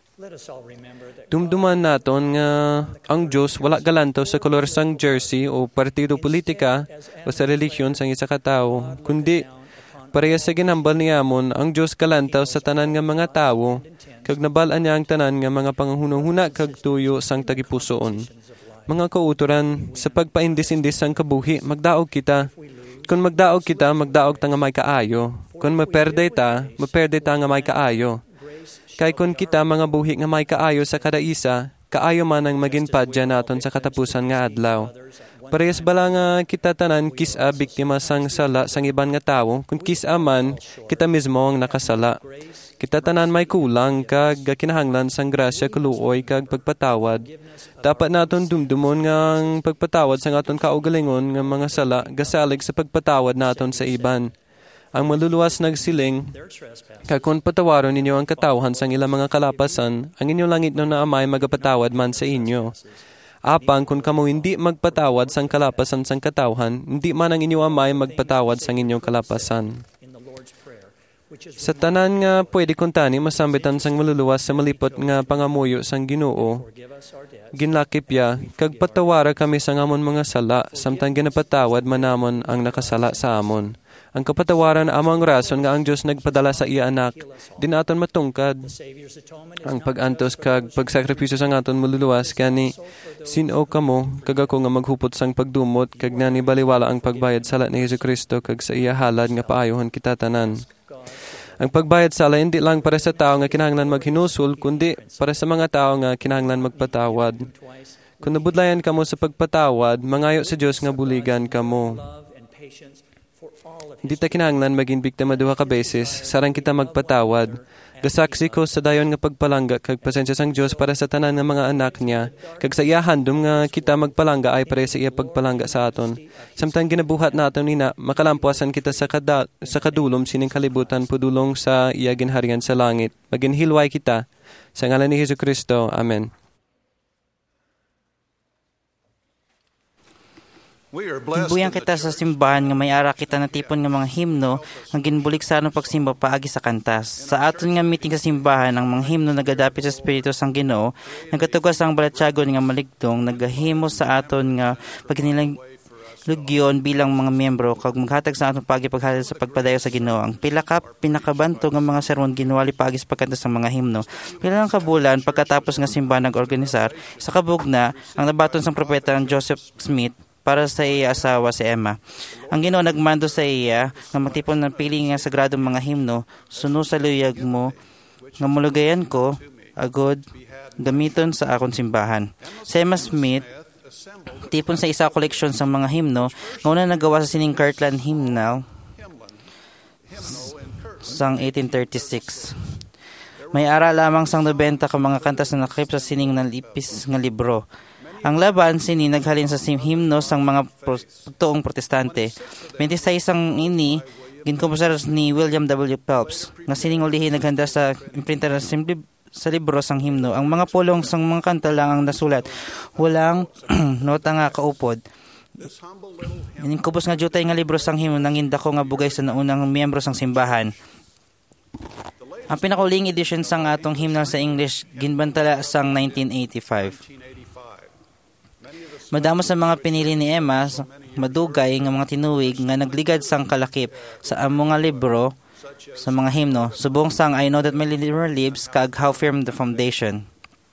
Dumduman naton nga ang Diyos wala galantaw sa kolor sang jersey o partido politika o sa relihiyon sang isa ka tawo, kundi pareha sa ginambal niyamon ang Diyos galantaw sa tanan nga mga tawo kag nabalaan niya ang tanan nga mga panghunahuna kag tuyo sang tagipusoon. Mga kauturan, sa pagpaindis-indis sang kabuhi, magdaog kita. Kung magdaog kita, magdaog ta nga may kaayo. Kung maperde ta, maperde ta nga may kaayo. Kay kung kita mga buhi nga may kaayo sa kada isa, kaayo man ang maging padya naton sa katapusan nga adlaw. Parehas bala nga kita tanan kisa biktima sang sala sang iban nga tawo, kung kisa man kita mismo ang nakasala. Kita tanan may kulang kag kinahanglan sang grasya kuluoy kag pagpatawad. Dapat naton dumdumon nga ang pagpatawad sang aton kaugalingon nga mga sala gasalig sa pagpatawad naton sa iban. Ang maluluwas nagsiling, kag kung patawaron ninyo ang katawhan sang ilang mga kalapasan, ang inyong langit no na amay magapatawad man sa inyo. Apang kung kamo hindi magpatawad sang kalapasan sang katawhan, hindi man ang inyong amay magpatawad sang inyong kalapasan. Sa tanan nga pwede kuntani masambitan sang maluluwas sa malipot nga pangamuyo sang Ginoo, ginlakip ya, kag patawara kami sang amon mga sala, samtang ginapatawad manamon ang nakasala sa amon. Ang kapatawaran amang rason nga ang Diyos nagpadala sa iya anak, din aton matungkad. Ang pag-antos kag pagsakripisyo sang aton maluluwas, kani sino kamo, kag ako nga maghupot sang pagdumot, kag nani baliwala ang pagbayad sala ni Jesucristo, kag sa iya halad nga paayohan kita tanan. Ang pagbayad sala hindi lang para sa tao nga kinahanglan maghinusul, kundi para sa mga tao nga kinahanglan magpatawad. Kung nabudlayan kamo sa pagpatawad, mangayo sa Diyos nga buligan kamo. Hindi ta kinahanglan maging biktima duha ka beses, sarang kita magpatawad. Gasaksi ko sa dayon nga pagpalangga kag pasensya sang Dios para sa tanan nga mga anak niya, kag sa iya handom nga kita magpalangga ay pare sa iya pagpalangga sa aton. Samtang ginabuhat naton nina, makalampuasan kita sa kada, sa kadulom sining kalibutan pudulong sa iya ginharian sa langit. Maginhilway kita sa ngalan ni Jesucristo. Amen. Timbuyan kita sa simbahan nga may ara kita na tipon nga mga himno ang ginbulik sa anong pagsimba paagi sa kantas. Sa aton nga meeting sa simbahan, ang mga himno nagadapit sa Espiritu sang Ginoo, nagatugas ang balatsagon nga maligdong, nagahimo sa aton nga pagkinilang lugyon bilang mga miyembro kag maghatag sa atong pagi paghatag sa pagpadayo sa Ginoo. Ang pila ka pinakabanto nga mga sermon ginuwali paagi sa pagkanta sa mga himno. Pila lang kabulan pagkatapos nga simbahan nag-organisar sa kabugna ang nabaton sang propeta ng Joseph Smith para sa iya asawa si Emma. Ang Ginoo nagmando sa iya nga matipon ng pili nga sagradong mga himno, suno sa luyag mo, nga mulugayan ko, agod, gamiton sa akong simbahan. Si Emma Smith, tipon sa isa koleksyon sa mga himno, nga una nagawa sa sining Kirtland Hymnal, sang eighteen thirty-six. May ara lamang sang nobenta ka mga kantas na nakip sa sining ng lipis nga libro. Ang laban sini naghalin sa himno sang mga tuong protestante. twenty-six ang ini ginkompusar ni William W. Phelps nga sining ulihi naghanda sa imprinter na simple sa libro sang himno. Ang mga pulong sang mga kanta lang ang nasulat. Walang nota nga kaupod. Ining kubos nga jutay nga libro sang himno nanginda ko nga bugay sa naunang miyembro sang simbahan. Ang pinakauling edition sang atong hymnal sa English ginbantala sang nineteen eighty-five. Madamo sa mga pinili ni Emma, madugay nga mga tinuig nga nagligad sang kalakip sa among nga libro sa mga himno, subong sang I Know That My Redeemer Lives kag How Firm the Foundation.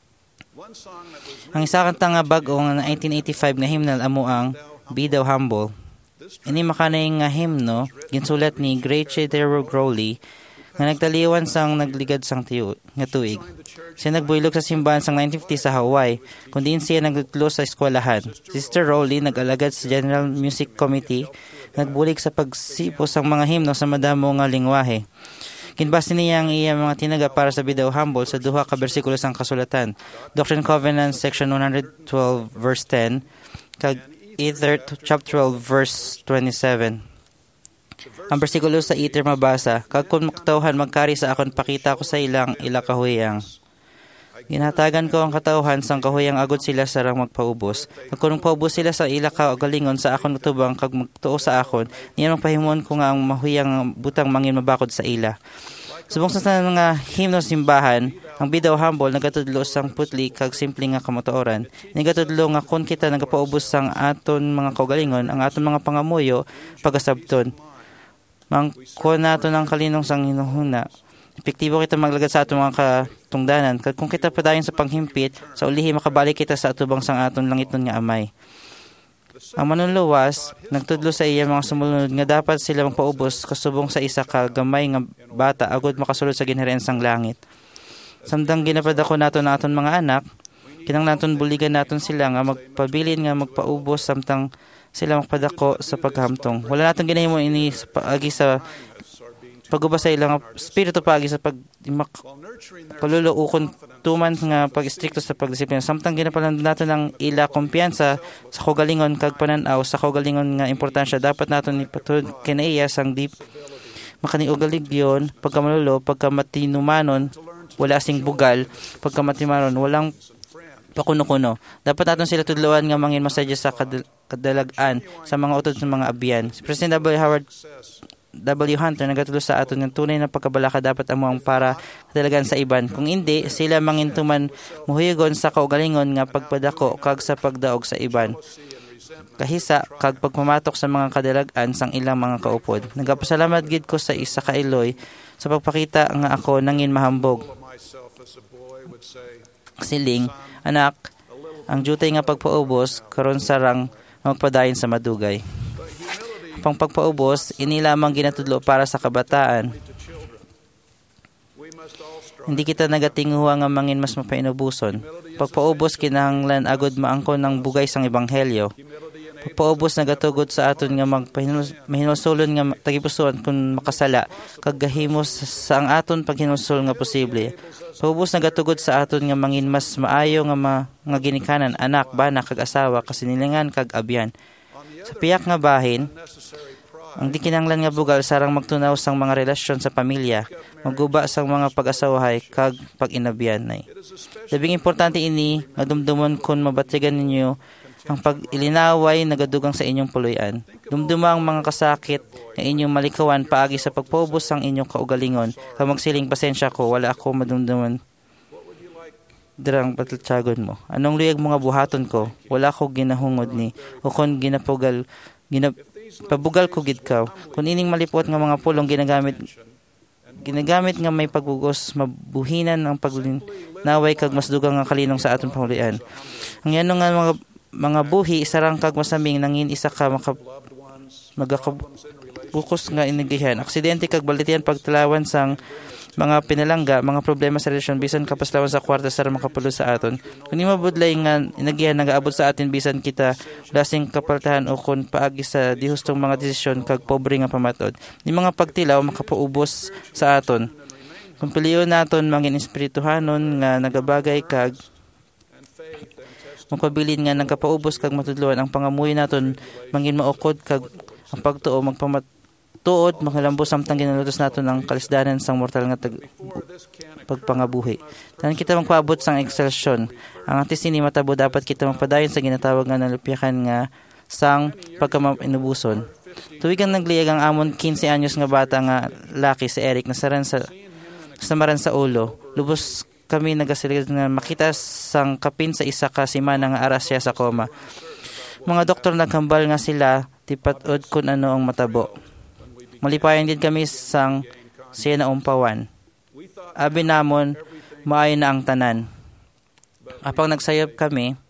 Ang isa kanta nga bag-o nga nineteen eighty-five nga hymnal amo ang Be Thou Humble. Ini makanay nga himno ginsulat ni Gretchen Terrell Crowley nga nagtaliwan sang nagligad sang tiyo, nga tuig. Siya nagbuylog sa simbahan sang nineteen fifty sa Hawaii, kundi siya nagtutlo sa eskwelahan. Sister Rowley nag-alagad sa General Music Committee, nagbulig sa pagsipo sang mga himno sa madamo nga lingwahe. Kinbase niya ang iya mga tinaga para sa Be Thou Humble sa duha ka bersikulo sang kasulatan. Doctrine and Covenants section one twelve verse ten kag Ether chapter twelve verse twenty-seven. Ang bersikulo sa Ether mabasa, kag kun makatawhan magkari sa akon pakita ko sa ilang ila kahuyang. Ginhatagan ko ang katawhan sang kahuyang agod sila sarang magpaubos. Kag kun paubos sila sa ila kaugalingon sa akon tubang kag magtuo sa akon, niya magpahimon ko nga ang mahuyang butang mangin mabakod sa ila. Subong sa mga himno simbahan, ang Be Thou Humble nagatudlo sang putli kag simple nga kamatuoran. Nagatudlo nga kun kita nagapaubos sang aton mga kaugalingon, ang aton mga pangamuyo pagasabton. Mangko nato ng kalinong sang hinuhuna. Epektibo kita maglagad sa atong mga katungdanan. Kag kung kita padayon sa panghimpit, sa ulihi makabalik kita sa atubang sang aton langiton nga amay. Ang manunluwas, nagtudlo sa iya mga sumunod nga dapat sila magpaubos kasubong sa isa ka gamay nga bata agod makasulod sa ginherensang langit. Samtang ginapadako nato na aton mga anak, kinang naton buligan naton sila nga magpabilin nga magpaubos samtang sila magpadako sa paghamtong. Wala natin ginahimo ini sa paagi sa pagubas sa ilang spirito paagi sa pag kaluluukon tuman nga pag-istrikto sa pagdisiplina. Samtang ginapalan natin ang ila kumpiyansa sa kaugalingon kag pananaw sa kaugalingon nga importansya dapat naton ipatud kinaiya sang deep makaniugaligyon pagkamalulo pagkamatinumanon wala sing bugal pagkamatimanon walang pakuno-kuno. Dapat natin sila tudluan nga mangin masadya sa kadal- kadalagan sa mga utod sa mga abyan. Si President W. Howard W. Hunter nagatulo sa aton ng tunay na pagkabalaka dapat amo ang para kadalagan sa iban. Kung hindi, sila mangintuman muhuyagon sa kaugalingon nga pagpadako kag sa pagdaog sa iban. Kahisa kag pagpamatok sa mga kadalagan sang ilang mga kaupod. Nagapasalamat gid ko sa isa ka Eloy sa pagpakita nga ako nangin mahambog. Siling, anak, ang jutay nga pagpaubos karon sarang magpadayon sa madugay. Pang pagpaubos, ini lamang ginatudlo para sa kabataan. Hindi kita nagatinguha nga mangin mas mapainubuson. Pagpaubos kinahanglan agod maangkon ng bugay sang ebanghelyo. Pagpaubos nagatugod sa aton nga magpahinusulon nga tagipuson kung makasala kag gahimos sa ang aton paghinusul nga posible. Pagpaubos nagatugod sa aton nga mangin mas maayo nga ma, nga ginikanan anak, bana kag asawa kasinilingan kag abyan. Sa piyak nga bahin, ang di kinahanglan nga bugal sarang magtunaw sang mga relasyon sa pamilya, magguba sang mga pag-asawahay kag pag-inabyanay. Labing importante ini nga dumdumon kun mabatigan ninyo ang pag-ilinaway nagadugang sa inyong puluyan. Dumduma ang mga kasakit na inyong malikawan paagi sa pagpaubos sang inyong kaugalingon. Kag magsiling pasensya ko, wala ako madumduman dirang patatsagon mo. Anong luyag mga buhaton ko? Wala ko ginahungod ni. O kung ginapugal, ginap, pabugal ko gid kaw. Kung ining malipot nga mga pulong ginagamit, ginagamit nga may pagbugos, mabuhinan ang paglinaway kag mas dugang nga kalinong sa aton pangulian. Ang yan nga mga mga buhi, sarang kag masaming nangin isa ka maka, magakabukos nga inigihan. Aksidente kag balitian pagtalawan sang mga pinalangga, mga problema sa relasyon, bisan kapaslawan sa kwarta sa makapulo sa aton. Kung mabudlay nga inagihan nagaabot sa atin, bisan kita lasing kapaltahan o kung paagi sa dihustong mga desisyon kag pobre nga pamatod. Ni mga pagtilaw makapaubos sa aton. Kung piliyon naton mangin espirituhanon nga nagabagay kag magpabilin nga nagkapaubos kag matudluan ang pangamuhi naton mangin maukod kag ang pagtuo magpamatuod makalambos samtang ginalutos naton ang kalisdanan sang mortal nga tag pagpangabuhi. Tanan kita magpaabot sang excelsion. Ang atis ini matabo dapat kita magpadayon sa ginatawag nga nalupyakan nga sang pagkamainubuson. Tuwig ang nagliyag ang amon fifteen anyos nga bata nga laki si Eric nasaran sa samaran sa ulo. Lubos kami nagasilig na makita sang kapin sa isa ka simana nga aras siya sa koma. Mga doktor naghambal nga sila tipatod kung ano ang matabo. Malipayan din kami sang siya na umpawan. Abi namon maayo na ang tanan. Apang nagsayop kami,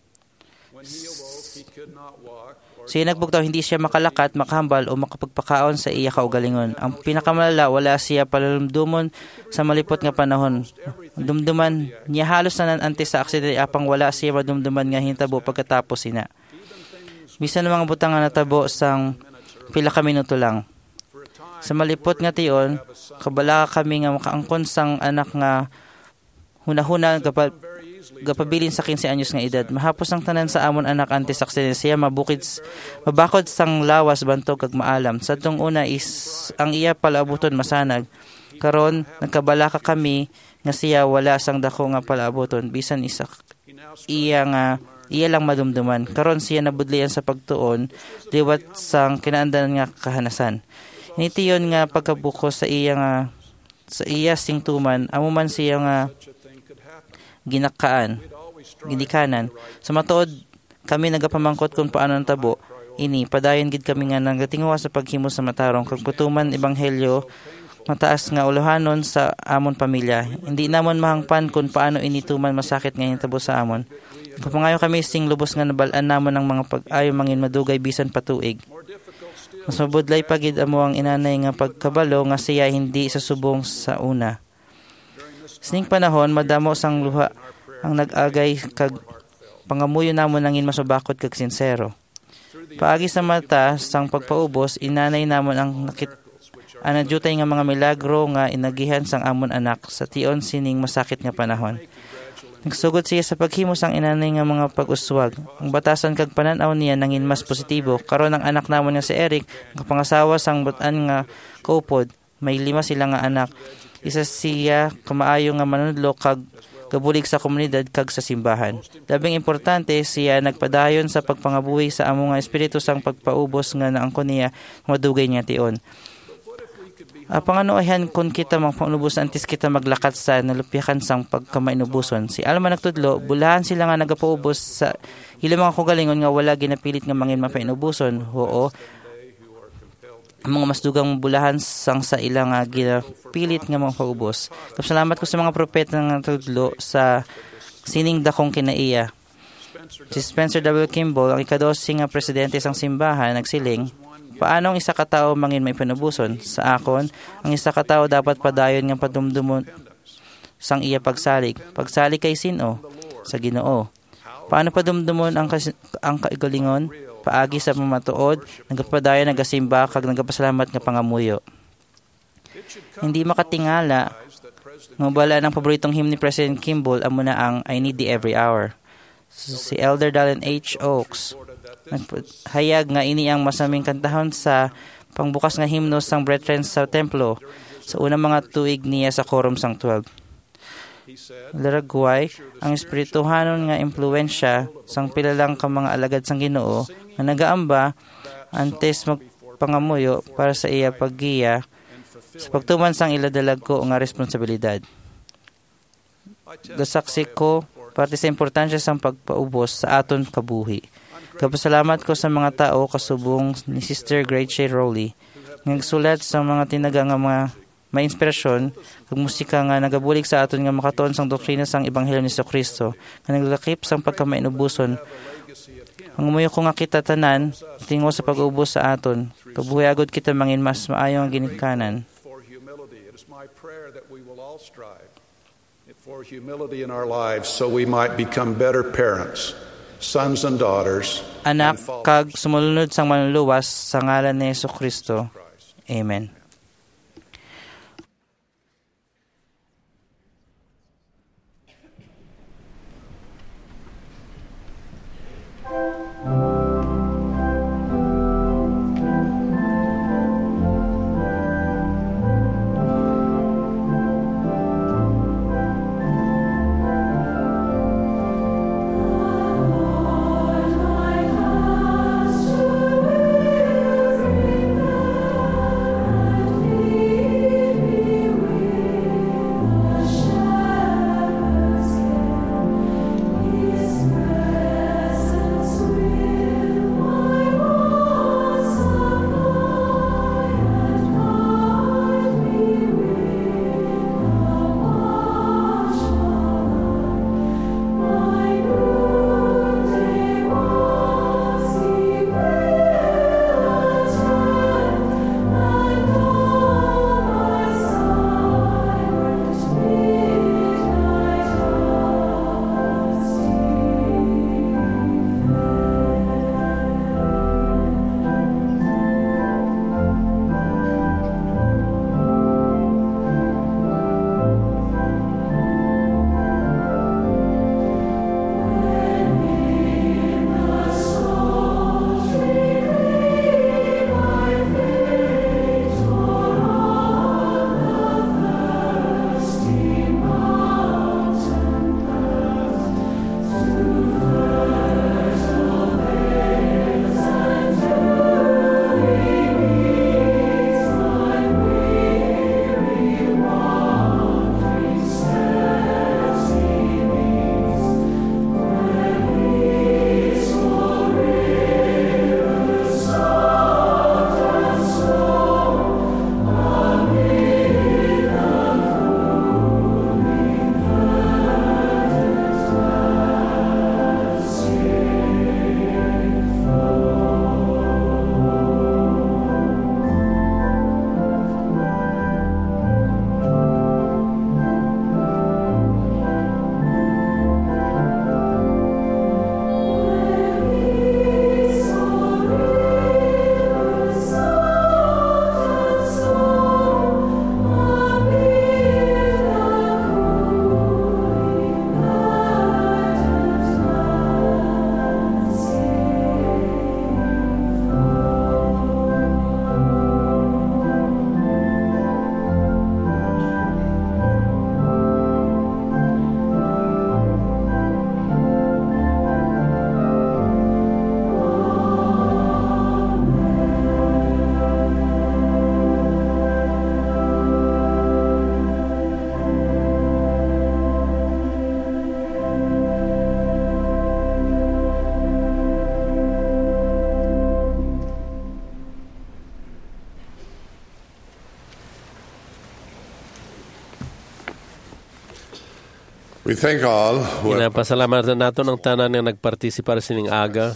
siya nagbugtaw hindi siya makalakat, makahambal o makapagpakaon sa iya kaugalingon. Ang pinakamalala, wala siya palumdumon sa malipot nga panahon. Dumduman niya halos na nanante sa aksidente apang wala siya madumduman nga hintabo pagkatapos sina. Bisan mga butang nga natabo sang pila ka minuto lang. Sa malipot nga tiyon, kabala kami nga makaangkon sang anak nga hunahuna gapal gapabilin sa fifteen anyos nga edad. Mahapos ang tanan sa amon anak antes aksidente siya mabukid mabakod sang lawas bantog kag maalam. Sa tong una is ang iya palaabuton masanag. Karon nagkabala ka kami nga siya wala sang dako nga palaabuton bisan isa iya nga iya lang madumduman. Karon siya nabudlian sa pagtuon liwat sang kinaandan nga kahanasan. Initiyon nga pagkabukos sa iya nga sa iya singtuman amo man siya nga ginakaan, ginikanan. Sa matuod, kami nagapamangkot kung paano ang tabo. Ini, padayon gid kami nga nagatinguha sa paghimo sa matarong. Kag putuman ebanghelyo, mataas nga uluhanon sa amon pamilya. Hindi namon mahangpan kung paano inituman masakit nga yung tabo sa amon. Kapangayo kami sing lubos nga nabalaan namon ng mga pag-ayo mangin madugay bisan patuig. Mas mabudlay pagid amo ang inanay nga pagkabalo nga siya hindi sa subong sa una. Sining panahon, madamo sang luha ang nag-agay kag pangamuyo namon nangin masubakot kag sincero. Paagi sa mata sang pagpaubos, inanay namon ang nakit anadjutay nga mga milagro nga inagihan sang amon anak sa tion sining masakit nga panahon. Nagsugod siya sa paghimo sang inanay nga mga pag-uswag. Ang batasan kag pananaw niya nangin mas positibo. Karon ang anak namon nga si Eric, kapangasawa sang butan nga kaupod, may lima sila nga anak. Isa siya kamaayo nga manudlo kag gabulig sa komunidad kag sa simbahan. Labing importante siya nagpadayon sa pagpangabuhi sa amo nga espiritu sang pagpaubos nga naangkon niya madugay niya tion. Apang ano ayan kung kita magpanubos antes kita maglakat sa nalupyakan sang pagkamainubuson. Si Alma nagtudlo, bulahan sila nga nagapaubos sa ilang mga kugalingon nga wala ginapilit nga mangin mapainubuson. Oo, ang mga mas dugang bulahan sang sa ilang uh, ginapilit nga mga paubos. Salamat ko sa mga propeta nga tudlo sa sining dakong kinaiya. Si Spencer W. Kimball, ang ikadosing nga presidente sang simbahan, nagsiling, paano ang isa ka tao mangin may panubuson? Sa akon, ang isa ka tao dapat padayon nga padumdumon sang iya pagsalig. Pagsalig kay sino? Sa Ginoo. Paano padumdumon ang, kas- ang kaigalingon? Paagi sa pamatuod, nagapadayon, nagasimba, kag nagapasalamat nga pangamuyo. Hindi makatingala, ngabala ng paboritong hymn ni President Kimball, amo na ang I Need Thee Every Hour. Si Elder Dallin H. Oaks, hayag nga ini ang masaming kantahon sa pangbukas nga himno sang brethren sa templo sa unang mga tuig niya sa quorum sang twelve. Laragway, ang espirituhanon nga impluensya sang pilalang ka mga alagad sang Ginoo nga nagaamba antes magpangamuyo para sa iya paggiya sa pagtuman sang iladalag ko nga responsibilidad. Gasaksi ko parte sa importansya sang pagpaubos sa aton kabuhi. Kapasalamat ko sa mga tao kasubong ni Sister Gretchen Rowley nagsulat sa mga tinaga nga mga may inspirasyon kag musika nga nagabulig sa aton nga makatuon sang doktrina sang ebanghelyo ni Kristo nga naglakip sang pagkamainubuson. Ang umuyo ko nga kita tanan tingo sa pag-ubos sa aton kabuhi agud kita mangin mas maayo ang ginikanan. my prayer that we will all strive for humility in our lives so we might become better parents, sons and daughters. Anak, kag sumulunod sang manluluwas sa ngalan ni Jesucristo. Amen. We thank all who have Pinapasalamatan nato ng tanan nga nagpartisipar sining aga.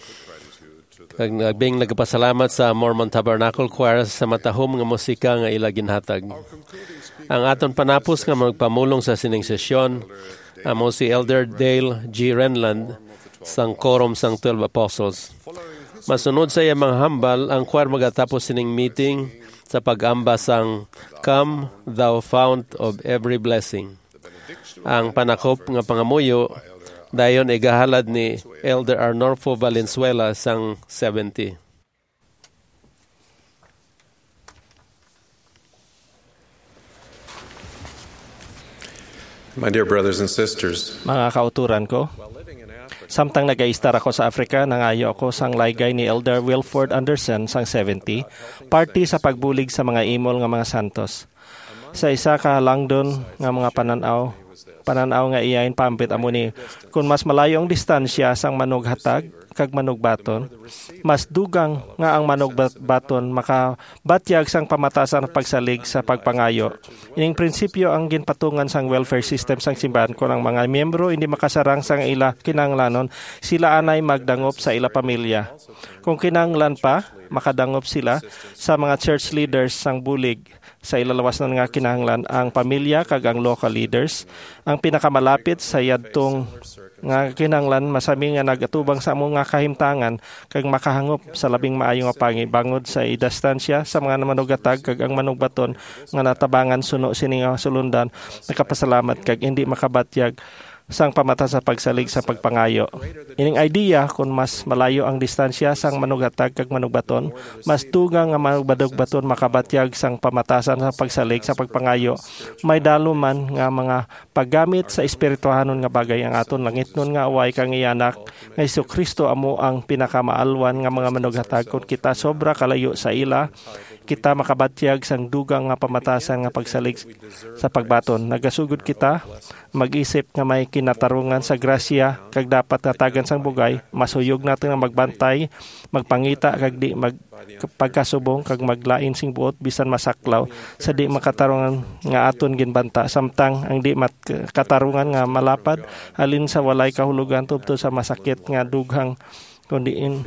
Kag nagbing nagpasalamat sa Mormon Tabernacle Choir sa matahom nga musika nga ila ginhatag. Ang aton panapos nga magpamulong sa sining sesyon amo si Elder Dale G. Renland sang Quorum sang twelve Apostles. Masunod sa iya mga hambal, ang choir magatapos sining meeting sa pag-amba sang Come, Thou Fount of Every Blessing. Ang panakop nga pangamuyo dayon igahalad ni Elder Arnolfo Valenzuela sang seventy. My dear brothers and sisters, mga kauturan ko, samtang nag-aistar ako sa Africa, nangayo ako sang laygay ni Elder Wilford Anderson sang seventy, party sa pagbulig sa mga imol nga mga santos. Sa isa ka langdon nga mga pananaw, pananaw nga iyain pampit amo ni kung mas malayo ang distansya sang manughatag kag manugbaton, mas dugang nga ang manugbaton makabatyag sang pamatasan ng pagsalig sa pagpangayo. Ining prinsipyo ang ginpatungan sang welfare system sang simbahan ko ng mga miyembro hindi makasarang sang ila kinanglanon, sila anay magdangop sa ila pamilya. Kung kinanglan pa, makadangop sila sa mga church leaders sang bulig sa ilalawas na nga kinahanglan ang pamilya kag ang local leaders ang pinakamalapit sa yadtong nga kinahanglan masami nga nagatubang sa amo nga kahimtangan kag makahangop sa labing maayo nga pangibangod sa idastansya sa mga manugatag kag ang manugbaton nga natabangan suno sini nga sulundan nakapasalamat kag hindi makabatyag sang pamata sa pagsalig sa pagpangayo. Ining idea kung mas malayo ang distansya sang manughatag kag manugbaton, mas tugang nga manugbaton makabatyag sang pamatasan sa pagsalig sa pagpangayo. May daluman nga mga paggamit sa espirituhanon nga bagay ang aton langitnon nga away kang ianak nga Jesu-Kristo amo ang pinakamaalwan nga mga manughatag kung kita sobra kalayo sa ila. Kita makabatyag sang dugang nga pamatasan nga pagsalig sa pagbaton. Nagasugod kita mag-isip nga may kinatarungan sa grasya kag dapat natagan sang bugay, masuyog natin nga magbantay, magpangita kag di mag pagkasubong kag maglain sing buot bisan masaklaw sa di makatarungan nga aton ginbanta samtang ang di makatarungan nga malapad halin sa walay kahulugan tubto sa masakit nga dughang kundiin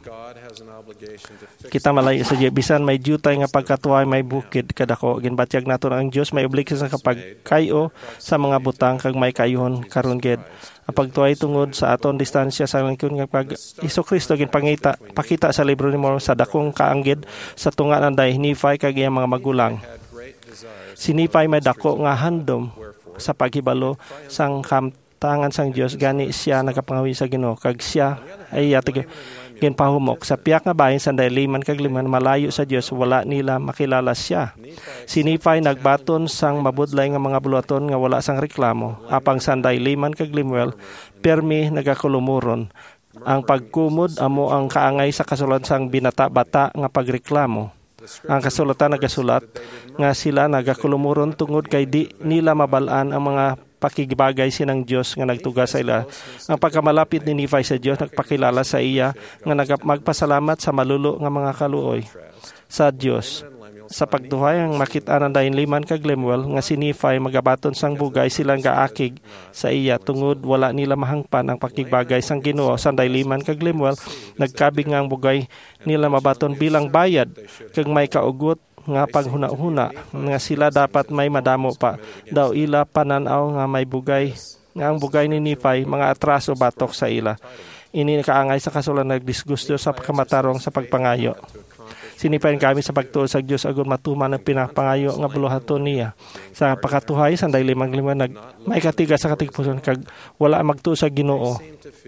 kita malayo sa Diyo. Bisan may jutay nga pagkatuway may bukid kadako. Ginbatyag naton ang Dios may obligasyon sa kapagkayo sa mga butang kag may kayuhon karon gid. Ang pagtuway tungod sa aton distansya sa langkon nga pag Jesu-Kristo ginpangita pakita sa libro ni Mormon sa dakong kaanggid sa tunga nanday Nephi kag iyang mga magulang. Si Nephi may dako nga handom sa paghibalo sang kamtangan sang Dios gani siya nagapangawi sa Ginoo kag siya ay yatag ginpahumok sa piyak nga bahin sa liman kag liman malayo sa Dios wala nila makilala siya. Si Nephi nagbaton sang mabudlay nga mga buluaton nga wala sang reklamo apang sanday liman kag limuel permi nagakulumuron. Ang pagkumod amo ang kaangay sa kasulatan sang binata-bata nga pagreklamo. Ang kasulatan nagasulat nga sila nagakulumuron tungod kay di nila mabalaan ang mga pakigibagay sinang Dios nga nagtuga sa ila. Ang pagkamalapit ni Nephi sa Dios nagpakilala sa iya nga nagmagpasalamat sa malulo nga mga kaluoy sa Dios. Sa pagduhay ang makita na dahin liman kag Lemuel nga si Nephi magabaton sang bugay silang gaakig sa iya tungod wala nila mahangpan ang pakigbagay sang Ginoo sanday liman kag Lemuel nagkabig nga ang bugay nila mabaton bilang bayad kag may kaugot nga paghuna-huna nga sila dapat may madamo pa daw ila pananaw nga may bugay nga ang bugay ni Nephi mga atraso batok sa ila. Ini kaangay sa kasulan nagdisgusto sa pagkamatarong sa pagpangayo. Sinipain kami sa pagtuo sa Dios agon matuman ang pinapangayo nga buluhaton niya. Sa pakatuhay sanday limang lima nag may katiga sa katigpuson kag wala magtuo sa Ginoo.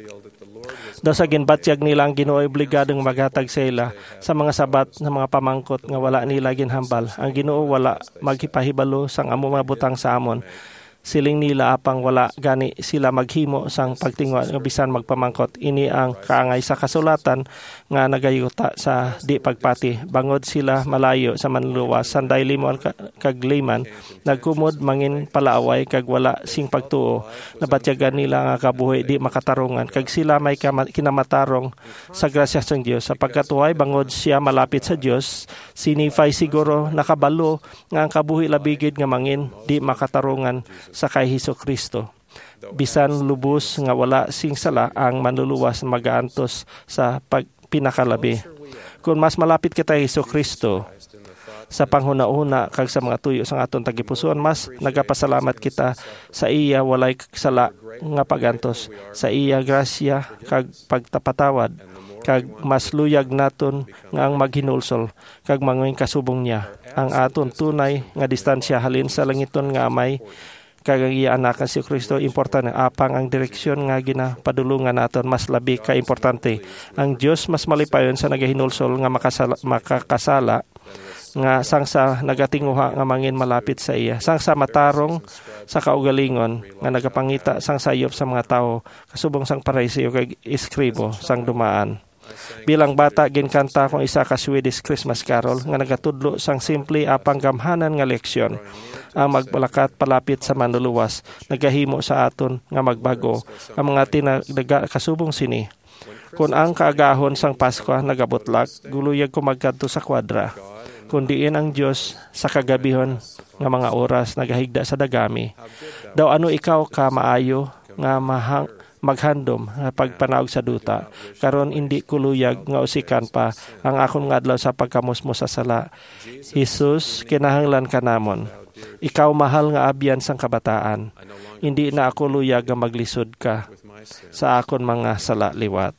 Daw sa ginbatyag nila ang Ginoo obligadong maghatag sa ila sa mga sabat ng mga pamangkot nga wala nila ginhambal. Ang Ginoo wala maghipahibalo sang amo mga butang sa amon. Siling nila apang wala gani sila maghimo sang pagtingwa nga bisan magpamangkot. Ini ang kaangay sa kasulatan nga nagayuta sa di pagpati. Bangod sila malayo sa manluwas sanday limon kag liman nagkumod mangin palaaway kag wala sing pagtuo. Nabatyagan nila nga kabuhi di makatarungan kag sila may kinamatarong sa grasya sang Dios. Sa pagkatuhay bangod siya malapit sa Dios, si Nephi siguro nakabalo nga ang kabuhi labigid nga mangin di makatarungan sa kay Jesu-Kristo. Bisan lubos nga wala sing sala ang manluluwas magaantos sa pagpinakalabi. Kung mas malapit kita kay Jesu-Kristo sa panghuna-una kag sa mga tuyo sa aton tagipusoon, mas nagapasalamat kita sa iya walay sala nga pagantos, sa iya grasya kag pagtapatawad kag mas luyag naton nga ang maghinulsol kag manguing kasubong niya ang aton tunay nga distansya halin sa langiton nga amay kag ang iya anak si Kristo importante apang ang direksyon nga ginapadulungan naton mas labi ka importante. Ang Dios mas malipayon sa nagahinulsol nga makasala, makakasala nga sangsa nagatinguha nga mangin malapit sa iya. Sangsa matarong sa kaugalingon nga nagapangita sang sayop sa mga tao kasubong sang pariseo kag iskribo sang dumaan. Bilang bata ginkanta kong isa ka Swedish Christmas carol nga nagatudlo sang simple apang gamhanan nga leksyon. Ang magbalakat palapit sa manluluwas nagahimo sa aton nga magbago ang mga tinadaga kasubong sini. Kung ang kaagahon sang Pasko nagabutlak guluyag ko magkadto sa kwadra. Kundiin ang Dios sa kagabihon nga mga oras nagahigda sa dagami. Daw ano ikaw ka maayo nga mahang maghandom nga pagpanaog sa duta. Karon hindi kuluyag nga usikan pa ang akon nga adlaw sa pagkamusmo sa sala. Jesus, kinahanglan ka namon. Ikaw mahal nga abyan sang kabataan. Hindi na ako luyag nga maglisod ka sa akon mga sala liwat.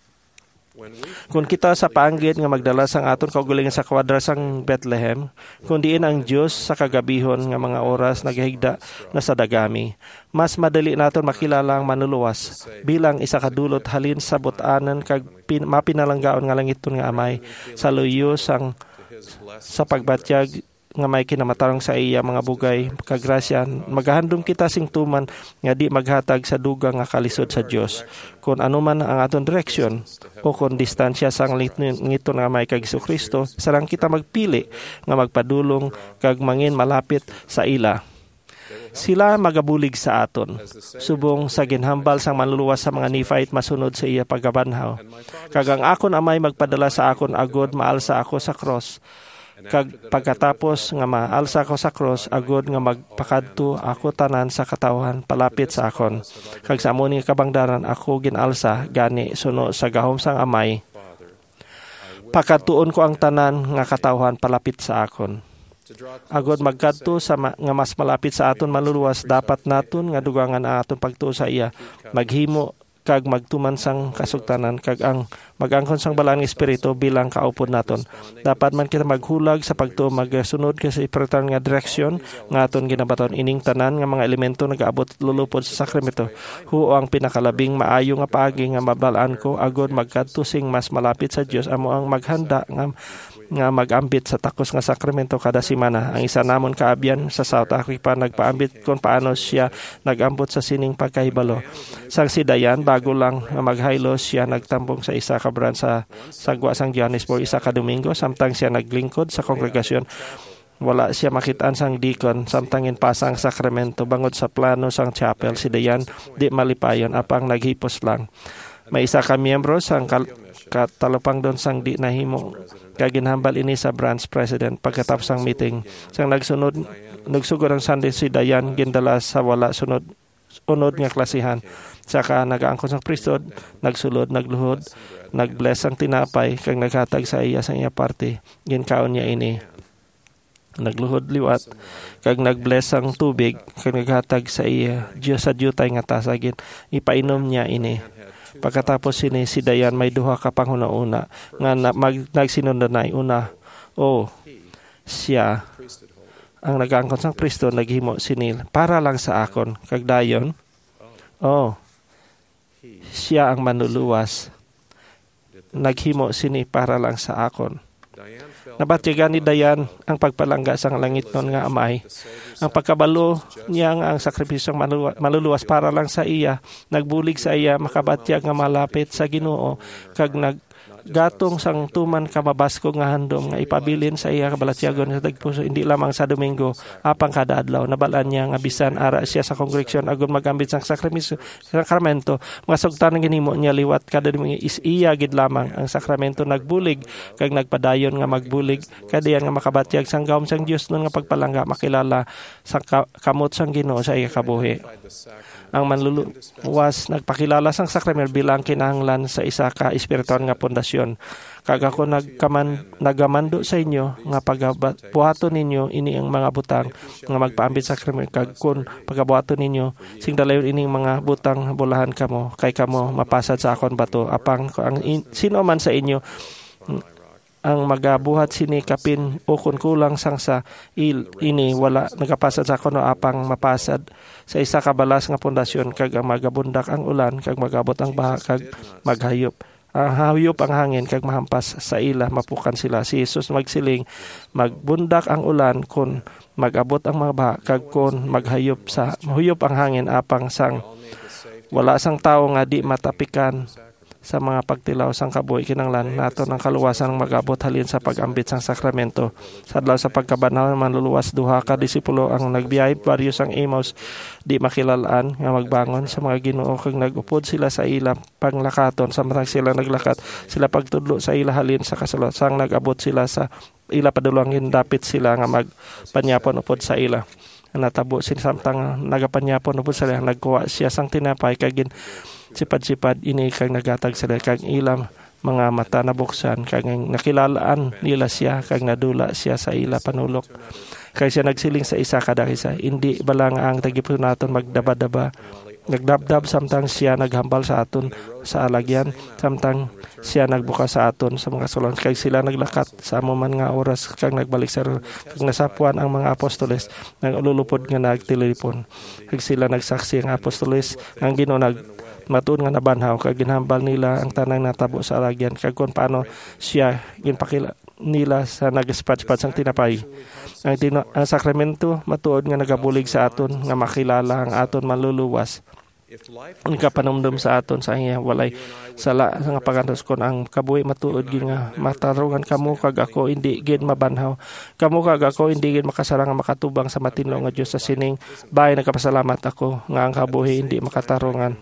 Kung kita sa paanggit nga magdala sang aton kaugalingon sa kwadra sang Bethlehem, kundiin ang Dios sa kagabihon nga mga oras naghigda na sa dagami, mas madali naton makilala ang manluluwas bilang isa ka dulot halin sa but-anan kag pin, mapinalanggaon nga langiton nga amay sa luyo sang sa pagbatyag nga may kinamatarong sa iya mga bugay kagrasya. Magahandom kita sing tuman nga di maghatag sa dugang nga kalisod sa Dios kung anuman ang aton direksyon o kung distansya sang ngito nga may kag Kristo, sarang kita magpili nga magpadulong kag mangin malapit sa ila. Sila magabulig sa aton subong sa ginhambal sang manluluwas sa mga Nephite masunod sa iya pagabanhaw. Kag ang akon amay magpadala sa akon agod maalsa ako sa cross. Kag pagkatapos nga maalsa ko sa cross, agod nga magpakadto ako tanan sa katawan palapit sa akon. Kag sa amo ni kabangdaran ako ginalsa gani suno sa gahom sang amay. Pakadtuon ko ang tanan nga katawan palapit sa akon. Agod magkadto sa ma- nga mas malapit sa aton manluluwas, dapat naton nga dugangan ang aton pagtuo sa iya. Maghimo kag magtuman sang kasugtanan kag ang magangkon sang balang espiritu bilang kaupod naton. Dapat man kita maghulag sa pagtuo magsunod kasi ipertan nga direksyon nga aton ginabaton ining tanan nga mga elemento nagaabot lulupod sa sakramento. Huo ang pinakalabing maayo nga paagi nga mabalaan ko agod magkadto sing mas malapit sa Dios amo ang maghanda nga nga mag-ambit sa takos nga sakramento kada semana. Ang isa namon kaabyan sa South Africa nagpaambit kung paano siya nag-ambot sa sining pagkahibalo. Sang si Dayan bago lang maghaylo siya nagtambong sa isa ka branch sa Sagwa sang Johannesburg isa ka Domingo samtang siya naglingkod sa kongregasyon. Wala siya makitaan sang deacon samtangin pasang sakramento bangod sa plano sang chapel. Si Dayan di malipayon apang naghipos lang. May isa ka miyembro sang kal- katalupang doon sang di nahimo kaginhambal ini sa branch president pagkatapos ang meeting. Sang nagsunod nagsugod ang Sunday si Dayan gindala sa wala sunod unod nga klasihan. Saka nagaangkon sang priesthood, nagsulod, nagluhod, nagbless ang tinapay kag naghatag sa iya sa iya parte. Ginkaon niya ini. Nagluhod liwat kag nagbless ang tubig kag naghatag sa iya Dios sa diyutay nga tasagin. Ipainom niya ini. Pagkatapos sini si Dayan may duha ka panghuna-una nga na, mag, nagsinundanay una. O siya ang nagaangkon sang priesthood naghimo sinil para lang sa akon kag dayon. Oh, siya ang manluluwas. Naghimo sini para lang sa akon. Nabatyagan ni Dayan ang pagpalangga sang langit nun nga amay. Ang pagkabalo niya nga ang sakripisyong maluluwas para lang sa iya. Nagbulig sa iya makabatyag nga malapit sa Ginoo kag nag gatong sang tuman kamabasko nga handom nga ipabilin sa iya kabalatyagon sa dagpuso hindi lamang sa Domingo apang kada adlaw nabalaan niya nga bisan ara siya sa kongregasyon agon magambit sang sakramento sakramento masugtan ng ginimo niya liwat kada Domingo is iya gid lamang ang sakramento nagbulig kag nagpadayon nga magbulig kadiyan nga makabatyag sang gawom sang Dios nun nga pagpalangga makilala sa kamot sang Ginoo sa iya kabuhi. Ang manluluwas nagpakilala sang sakramento bilang kinahanglan sa isa ka espiritual nga pundasyon. Kag ako nagkaman nagamando sa inyo nga pagabuhaton ninyo ini ang mga butang nga magpaambit sa sakramento kag kun pagabuhaton ninyo sing dalayon ining mga butang bulahan kamo kay kamo mapasad sa akon bato apang ang in, sino man sa inyo ang magabuhat sini kapin o kung kulang sang sa il ini wala nagapasad sa kono apang mapasad sa isa ka balas nga pundasyon kag ang magabundak ang ulan kag magabot ang baha kag maghayop ang hayop ang hangin kag mahampas sa ila mapukan sila. Si Jesus magsiling magbundak ang ulan kun magabot ang mga baha kag kun maghayop sa mahuyop ang hangin apang sang wala sang tawo nga di matapikan sa mga pagtilaw sang kabuhi kinanglan nato ng kaluwasan magabot halin sa pag-ambit sang sakramento. Sa adlaw sa pagkabanaw manluluwas duha ka disipulo ang nagbiyahe baryo sang Emmaus di makilalaan nga magbangon sa mga Ginoo kag nagupod sila sa ila panglakaton samtang sila naglakat sila pagtudlo sa ila halin sa kasulot sang nagabot sila sa ila padulangin dapit sila nga magpanyapon upod sa ila. Natabo sin samtang nagapanyapon upod sa ila nagkuha siya sang tinapay kag sipad-sipad ini kag nagatag sila kag ilam mga mata nabuksan kag nakilalaan nila siya kag nadula siya sa ila panulok. Kay siya nagsiling sa isa kada isa, hindi bala nga ang tagipon naton magdaba-daba, nagdabdab samtang siya naghambal sa aton sa alagyan, samtang siya nagbuka sa aton sa mga sulon. Kag sila naglakat sa amuman nga oras kag nagbalik sa kag nasapuan ang mga apostoles nang ululupod nga nagtilipon. Kag sila nagsaksi ang apostoles ang Ginoo nag matuon nga nabanhaw kag ginhambal nila ang tanang natabo sa alagyan kag kun paano siya ginpakila nila sa nagaspat-spat sang tinapay. Ang, tino, ang sakramento matuod nga nagabulig sa aton nga makilala ang aton maluluwas. Ang kapanumdum sa aton sa iya walay sala nga pagantos kon ang kabuhi matuod gi nga matarungan kamo kag ako hindi gid mabanhaw. Kamo kag ako hindi gid makasarang nga makatubang sa matinlo nga Dios sa sining bahay nagapasalamat ako nga ang kabuhi hindi makatarungan.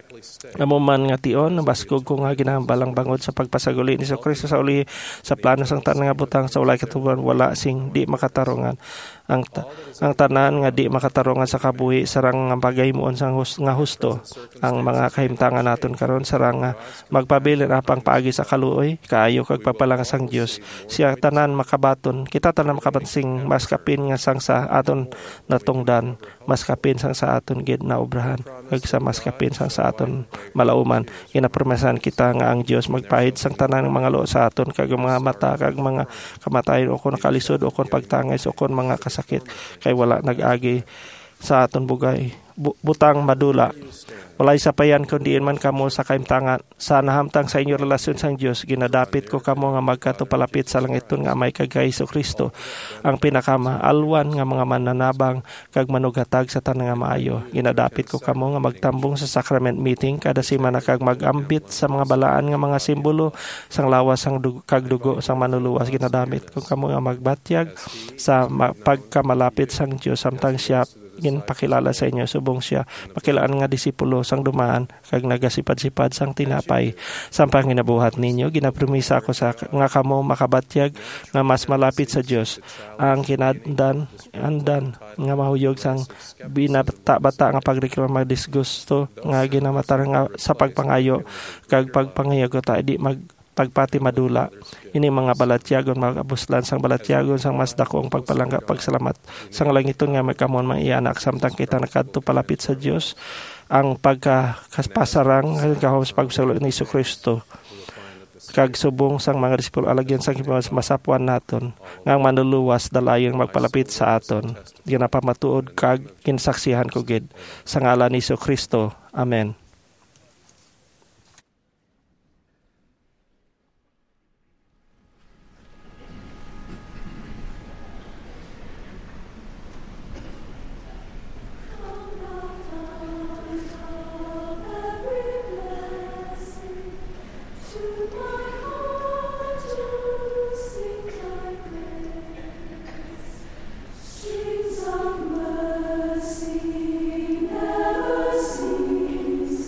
Amo man nga tion baskog ko nga ginahambalang bangod sa pagpasaguli ni Kristo sa uli sa plano sang tanan nga butang sa walay katuban wala sing di makatarungan. Ang ta- ang tanan nga di makatarungan sa kabuhi sarang nga pagahimoon sang hus- nga husto ang mga kahimtangan naton karon sarang nga magpabilin apang paagi sa kaluoy kaayo kag papalangas ang Dios. Siya tanan makabaton kita tanan makabansing mas kapin nga sang sa aton natungdan mas kapin sang sa aton gid na obrahan kag sa mas kapin sang sa aton malauman ginapromesahan kita nga ang Dios magpahid sang tanan ng mga loo sa aton kag mga mata kag mga kamatayon o kon nakalisod o kon pagtangis o kon mga sakit kay wala nag-agi sa aton bugay butang madula walay sapayan kundi man kamo sa kaimtangan sa nahamtang sa inyo relasyon sang Dios ginadapit ko kamo nga magkatupalapit sa langiton nga may kag Kristo ang pinakamaalwan nga mga mananabang kag manugatag sa tanan nga maayo. Ginadapit ko kamo nga magtambong sa sacrament meeting kada semana kag magambit sa mga balaan nga mga simbolo sang lawas sang dugo, kag dugo sang manuluwas. Ginadamit ko kamo nga magbatyag sa pagkamalapit sang Dios samtang siya ginpakilala sa inyo subong siya makilaan nga disipulo sang dumaan kag nagasipad-sipad sang tinapay sampang ginabuhat ninyo ginapromisa ako sa nga kamo makabatyag nga mas malapit sa Dios ang kinandan andan nga mahuyog sang binata-bata nga pagreklamo disgusto nga ginamatar nga sa pagpangayo kag pagpangayo ta di mag pagpati madula ini mga balatyagon mga abuslan sang balatyagon sang mas dakong pagpalangga pagsalamat sang langiton nga may kamon maianak samtang kita nakadto palapit sa Dios ang pagkapasarang kahom sa pagsulo ni Kristo kag subong sang mga disipulo alagyan sang masapuan naton nga manuluwas dalayon magpalapit sa aton ginapamatuod kag kinsaksihan ko gid sa ngalan ni Kristo. Amen. Never cease.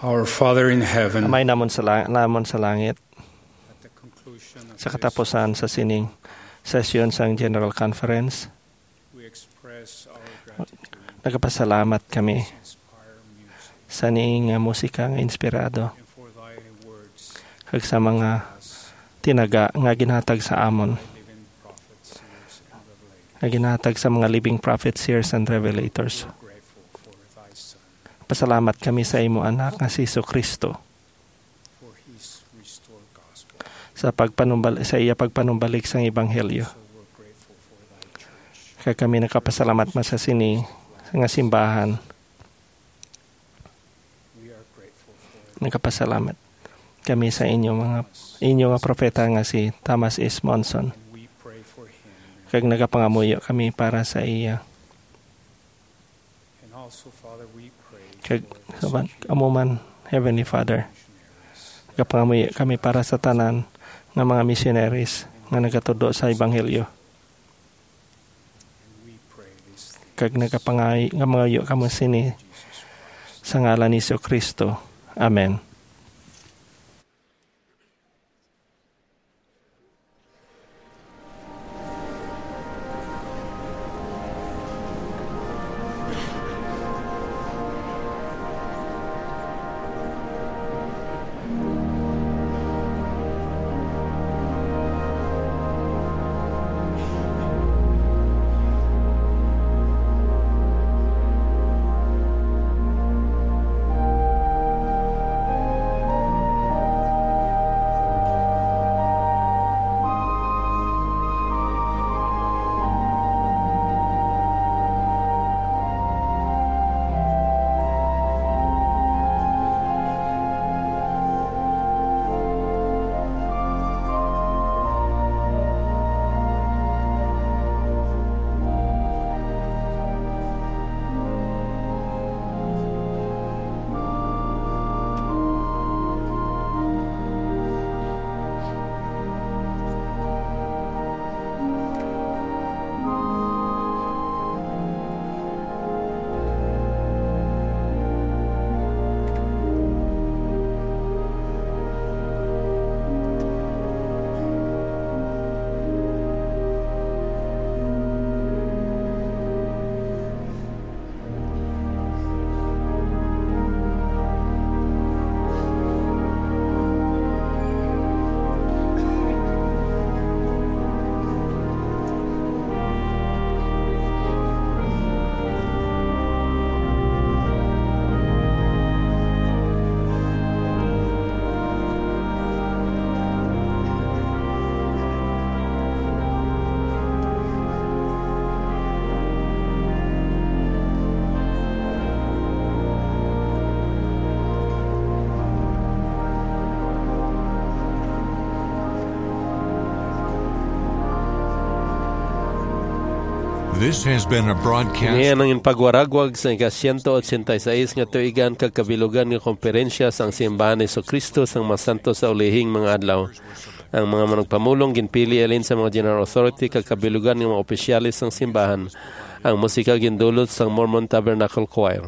Our Father in heaven, Amay namon sa, lang- namon sa langit, sa katapusan sa sining session sa General Conference, nagpasalamat kami sa ning uh, musika nga inspirado kag sa mga tinaga nga ginhatag sa amon, nga ginhatag sa mga living prophets, seers, and revelators. Pasalamat kami sa imo anak nga si Jesucristo sa pagpanumbal sa iya pagpanumbalik sa ebanghelyo. Kaya kami nakapasalamat man sa sini nga simbahan. Nakapasalamat kami sa inyo mga inyo nga propeta nga si Thomas S. Monson. Kag nagapangamuyo kami para sa iya. Kag saban amuman Heavenly Father, nagapangamuyo kami para sa tanan nga mga missionaries nga nagatudo sa ebanghelyo. Kag nagapangay nga mga kamo sini sa ngalan ni Jesucristo. Amen. This has been a broadcast. Ngayon ang pagwaragwag sa ika one eighty-six nga tuigan kag kabilugan nga komperensya sang simbahan ni Jesucristo sang mga santo sa ulihing mga adlaw. Ang mga managpamulong ginpili alin sa mga general authority kag kabilugan ng mga opisyalis sang simbahan. Ang musika gindulot sang Mormon Tabernacle Choir.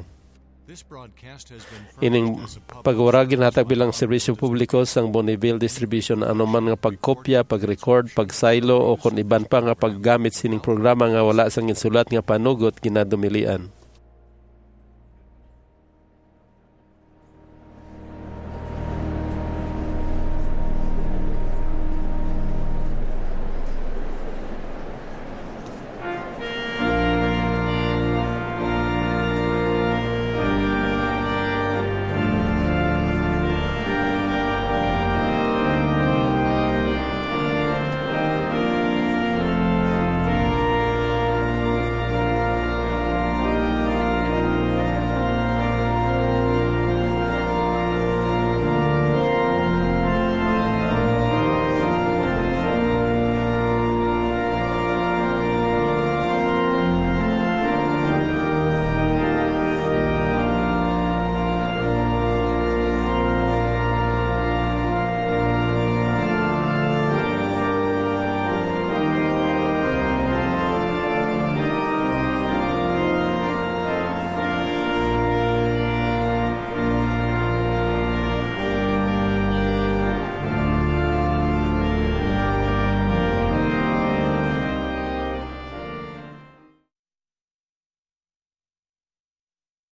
Ining pagwaragin hatag bilang serbisyo publiko sang Bonneville Distribution anuman nga pagkopya, pag-record, pag-silo o kung iban pa nga paggamit sining programa nga wala sang insulat nga panugot ginadumilian.